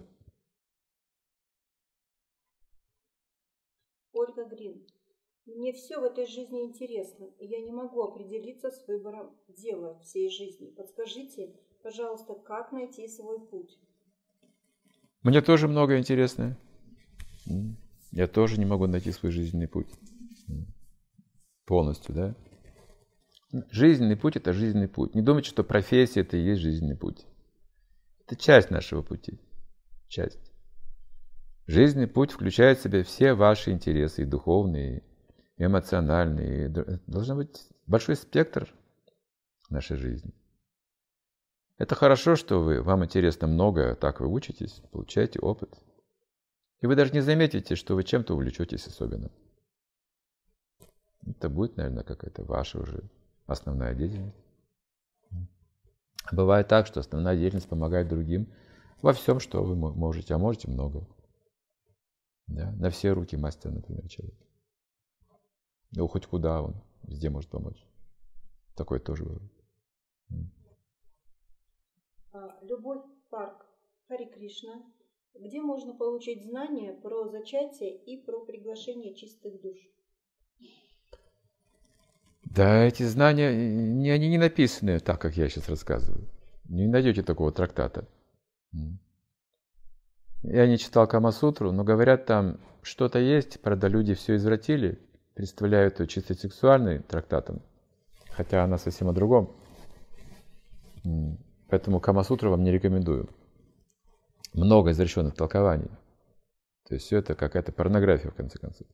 [SPEAKER 2] Ольга Грин. Мне все в этой жизни интересно, и я не могу определиться с выбором дела всей жизни. Подскажите, пожалуйста, как найти свой путь?
[SPEAKER 1] Мне тоже много интересно. Я тоже не могу найти свой жизненный путь. Полностью, да? Жизненный путь – это жизненный путь. Не думайте, что профессия – это и есть жизненный путь. Это часть нашего пути. Часть. Жизненный путь включает в себя все ваши интересы, и духовные, и эмоциональные. Должен быть большой спектр нашей жизни. Это хорошо, что вы, вам интересно много, так вы учитесь, получаете опыт. И вы даже не заметите, что вы чем-то увлечетесь особенно. Это будет, наверное, какая-то ваша уже основная деятельность. Бывает так, что основная деятельность помогает другим во всем, что вы можете, а можете много. Да? На все руки мастер, например, человек. Ну, хоть куда он, везде может помочь. Такое тоже бывает.
[SPEAKER 2] Любовь парк Хари Кришна. Где можно получить знания про зачатие и про приглашение чистых душ?
[SPEAKER 1] Да, эти знания, не, они не написаны так, как я сейчас рассказываю. Не найдете такого трактата. Я не читал Камасутру, но говорят, там что-то есть, правда, люди все извратили, представляют ее чисто сексуальным трактатом, хотя она совсем о другом. Поэтому Камасутру вам не рекомендую. Много извращенных толкований. То есть все это какая-то порнография, в конце концов.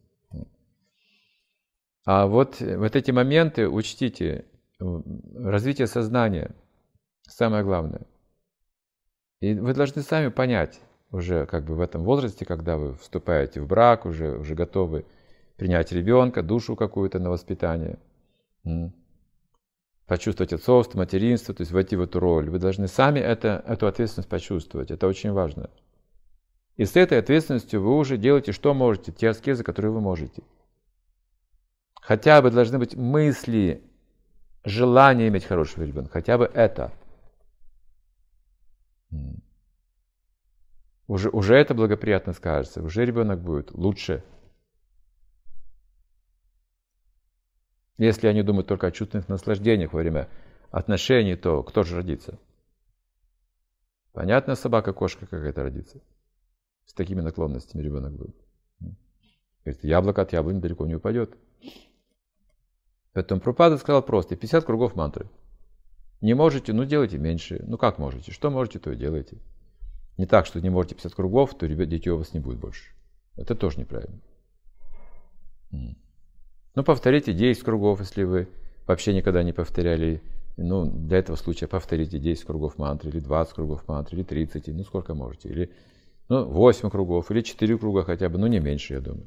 [SPEAKER 1] А вот, вот эти моменты, учтите, развитие сознания, самое главное. И вы должны сами понять, уже как бы в этом возрасте, когда вы вступаете в брак, уже, уже готовы принять ребенка, душу какую-то на воспитание, почувствовать отцовство, материнство, то есть войти в эту роль. Вы должны сами это, эту ответственность почувствовать. Это очень важно. И с этой ответственностью вы уже делаете, что можете, те аскезы, которые вы можете. Хотя бы должны быть мысли, желание иметь хорошего ребенка. Хотя бы это. Уже, уже это благоприятно скажется. Уже ребенок будет лучше. Если они думают только о чувственных наслаждениях во время отношений, то кто же родится? Понятно, собака, кошка какая-то родится. С такими наклонностями ребенок будет. Говорит, яблоко от яблони далеко не упадет. Поэтому Прабхупада сказал просто, пятьдесят кругов мантры. Не можете, ну делайте меньше. Ну как можете? Что можете, то и делайте. Не так, что не можете пятьдесят кругов, то детей у вас не будет больше. Это тоже неправильно. Ну, повторите десять кругов, если вы вообще никогда не повторяли. Ну, для этого случая повторите десять кругов мантры, или двадцать кругов мантры, или тридцать, ну, сколько можете. Или ну, восемь кругов, или четыре круга хотя бы, ну, не меньше, я думаю.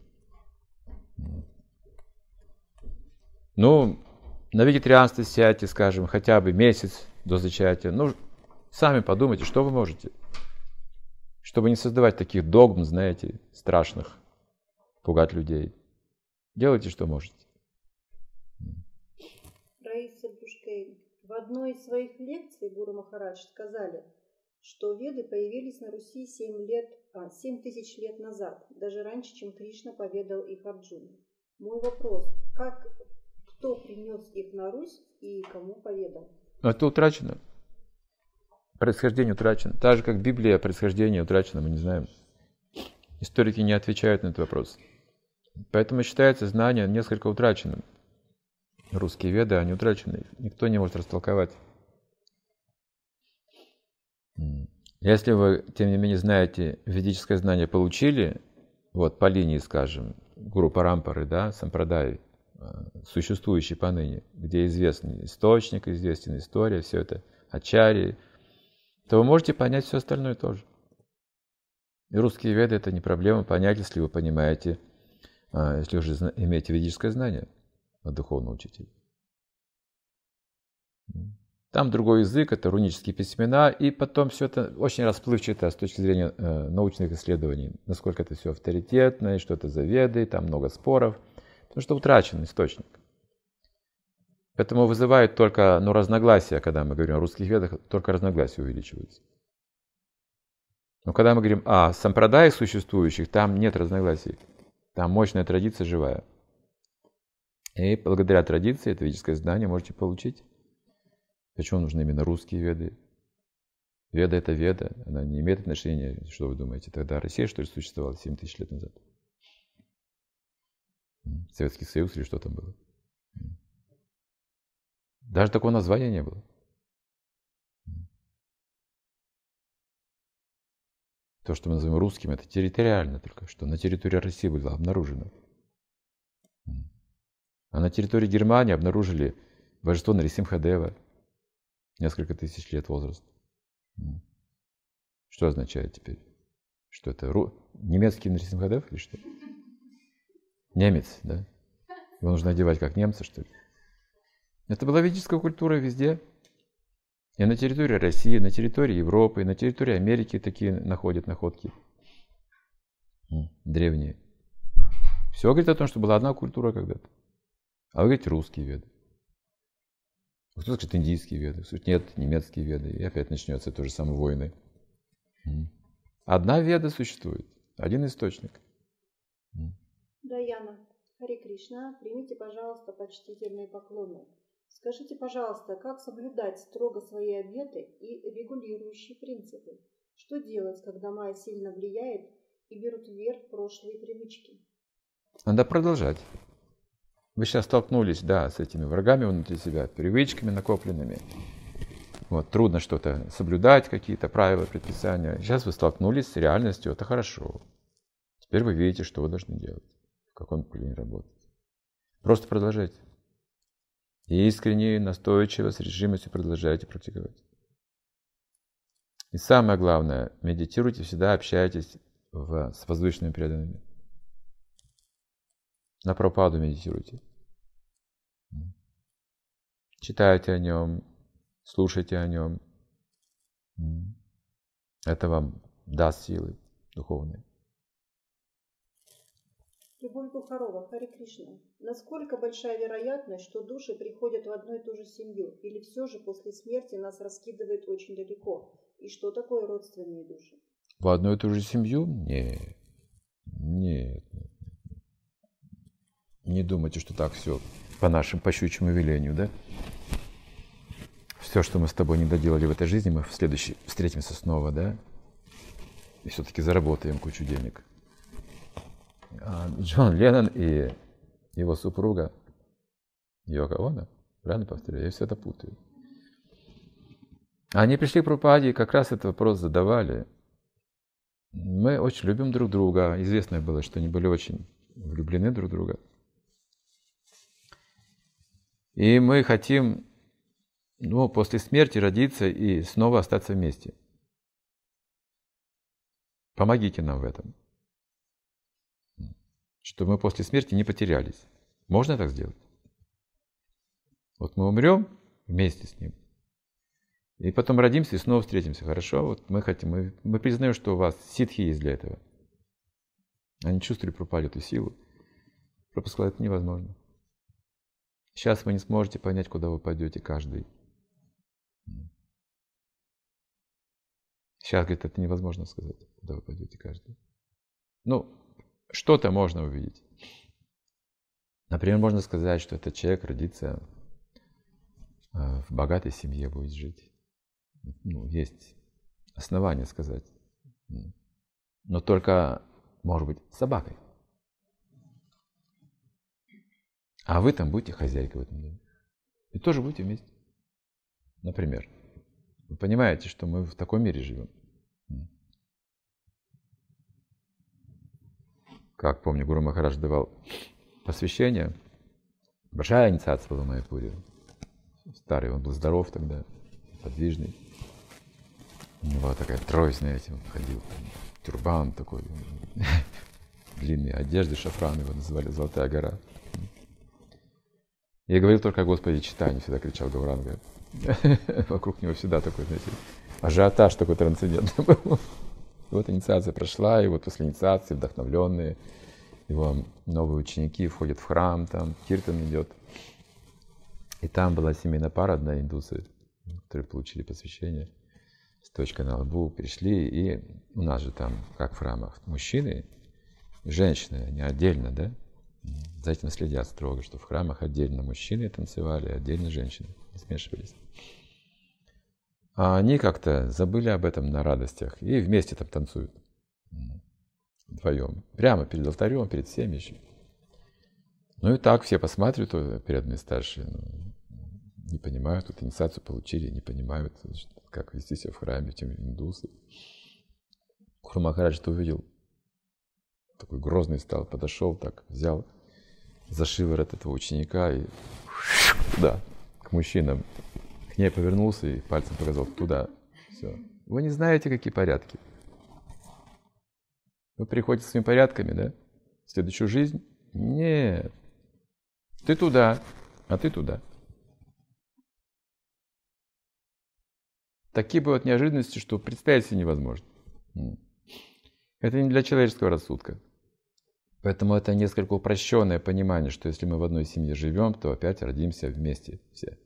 [SPEAKER 1] Ну, на вегетарианство сядьте, скажем, хотя бы месяц до зачатия. Ну, сами подумайте, что вы можете. Чтобы не создавать таких догм, знаете, страшных, пугать людей. Делайте, что можете.
[SPEAKER 2] Раиса Бушкейн. В одной из своих лекций Гуру Махарадж сказали, что Веды появились на Руси семь лет, а, семь тысяч лет назад, даже раньше, чем Кришна поведал их Арджуне. Мой вопрос, как, кто принес их на Русь и кому поведал?
[SPEAKER 1] Это утрачено. Происхождение утрачено. Так же, как Библия, происхождение утрачено, мы не знаем. Историки не отвечают на этот вопрос. Поэтому считается знание несколько утраченным. Русские веды, они утрачены. Никто не может растолковать. Если вы, тем не менее, знаете, ведическое знание получили, вот по линии, скажем, Гуру Парампары, да, Сампрадай, существующий поныне, где известен источник, известен история, все это, ачарьи, то вы можете понять все остальное тоже. И русские веды это не проблема понять, если вы понимаете, если уже имеете ведическое знание от духовного учителя. Там другой язык, это рунические письмена, и потом все это очень расплывчато с точки зрения э, научных исследований, насколько это все авторитетно, и что это за веды, там много споров, потому что утрачен источник. Поэтому вызывает только ну, разногласия, когда мы говорим о русских ведах, только разногласия увеличиваются. Но когда мы говорим о сампрадаях существующих, там нет разногласий. Там мощная традиция живая. И благодаря традиции это ведическое знание можете получить. Почему нужны именно русские веды? Веда – это веда, она не имеет отношения, что вы думаете, тогда Россия, что ли, существовала семь тысяч лет назад? Советский Союз или что там было. Даже такого названия не было. То, что мы называем русским, это территориально только, что на территории России было обнаружено. А на территории Германии обнаружили божество Нарисимха-дева, несколько тысяч лет возраст. Что означает теперь? Что это ру... немецкий Нарисимха-дев или что? Немец, да? Его нужно одевать как немца, что ли? Это была ведическая культура везде. И на территории России, на территории Европы, на территории Америки такие находят находки. Древние. Все говорит о том, что была одна культура когда-то. А вы говорите русские веды. Кто-то скажет индийские веды, кто-то нет, немецкие веды. И опять начнется то же самое войны. Одна веда существует, один источник.
[SPEAKER 2] Даяна, Харе Кришна, примите, пожалуйста, почтительные поклоны. Скажите, пожалуйста, как соблюдать строго свои обеты и регулирующие принципы? Что делать, когда майя сильно влияет и берут вверх прошлые привычки?
[SPEAKER 1] Надо продолжать. Вы сейчас столкнулись, да, с этими врагами внутри себя, привычками накопленными. Вот, трудно что-то соблюдать, какие-то правила, предписания. Сейчас вы столкнулись с реальностью, это хорошо. Теперь вы видите, что вы должны делать, в каком направлении работать. Просто продолжайте. И искренне, настойчиво, с решимостью продолжайте практиковать. И самое главное, медитируйте, всегда общайтесь в, с возвышенными преданными. На Прабхупаду медитируйте. Читайте о нем, слушайте о нем. Это вам даст силы духовные.
[SPEAKER 2] Любовь Бухарова, Харе Кришна. Насколько большая вероятность, что души приходят в одну и ту же семью? Или все же после смерти нас раскидывает очень далеко? И что такое родственные души?
[SPEAKER 1] В одну и ту же семью? Нет. Нет. Не думайте, что так все по нашему, по щучьему велению, да? Все, что мы с тобой не доделали в этой жизни, мы в следующей встретимся снова, да? И все-таки заработаем кучу денег. Джон Леннон и его супруга Йоко Оно, правильно повторяю, я все это путаю. Они пришли к Прабхупаде и как раз этот вопрос задавали. Мы очень любим друг друга. Известно было, что они были очень влюблены друг в друга. И мы хотим, ну, после смерти родиться и снова остаться вместе. Помогите нам в этом. Чтобы мы после смерти не потерялись. Можно так сделать? Вот мы умрем вместе с ним, и потом родимся и снова встретимся. Хорошо? Вот мы хотим, мы, мы признаем, что у вас ситхи есть для этого. Они чувствовали Прабхупаде эту силу. Прабхупада сказал, это невозможно. Сейчас вы не сможете понять, куда вы пойдете каждый. Сейчас, говорит, это невозможно сказать, куда вы пойдете каждый. Ну, что-то можно увидеть. Например, можно сказать, что этот человек родится в богатой семье, будет жить. Ну, есть основания сказать. Но только, может быть, с собакой. А вы там будете хозяйкой в этом доме. И тоже будете вместе. Например. Вы понимаете, что мы в таком мире живем. Как помню, Гуру Махарадж давал посвящение. Большая инициация была в Майяпуре. Старый, он был здоров тогда, подвижный. У него такая трость, знаете, он ходил, тюрбан такой, длинные одежды, шафран его называли, Золотая гора. Я говорил только о Господе читании, всегда кричал Гауранга. Вокруг него всегда такой, знаете, ажиотаж такой трансцендентный был. И вот инициация прошла, и вот после инициации вдохновленные его новые ученики входят в храм, там киртан идет. И там была семейная пара, одна индусы, которые получили посвящение, с точкой на лбу пришли, и у нас же там, как в храмах, мужчины и женщины, они отдельно, да? За этим следят строго, что в храмах отдельно мужчины танцевали, отдельно женщины, не смешивались. А они как-то забыли об этом на радостях и вместе там танцуют. Вдвоем. Прямо перед алтарем, перед всеми еще. Ну и так все посматривают, преданные старшие, ну, не понимают, тут инициацию получили, не понимают, как вести себя в храме, чем индусы. Гуру Махарадж это увидел, такой грозный стал, подошел, так взял за шиворот этого ученика и туда, к мужчинам, к ней повернулся и пальцем показал туда. Все. Вы не знаете, какие порядки. Вы приходите с своими порядками, да? В следующую жизнь? Нет. Ты туда, а ты туда. Такие бывают неожиданности, что представить себе невозможно. Это не для человеческого рассудка. Поэтому это несколько упрощенное понимание, что если мы в одной семье живем, то опять родимся вместе все.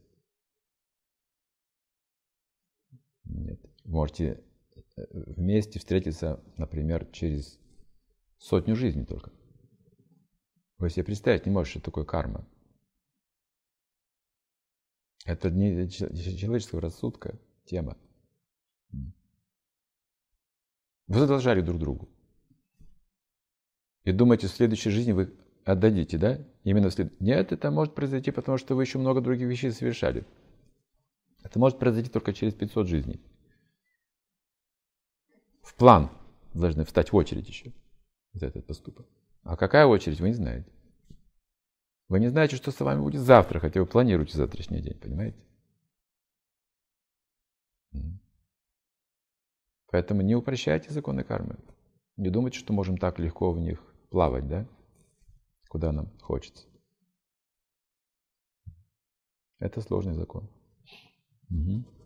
[SPEAKER 1] Нет. Можете вместе встретиться, например, через сотню жизней только. Вы себе представить не можете, что такое карма. Это не человеческого рассудка тема. Вы задолжали друг другу. И думаете, в следующей жизни вы отдадите, да? Именно в след... Нет, это может произойти, потому что вы еще много других вещей совершали. Это может произойти только через пятьсот жизней. В план должны встать в очередь еще за этот поступок. А какая очередь, вы не знаете. Вы не знаете, что с вами будет завтра, хотя вы планируете завтрашний день, понимаете? Поэтому не упрощайте законы кармы. Не думайте, что можем так легко в них плавать, да? Куда нам хочется. Это сложный закон. Угу.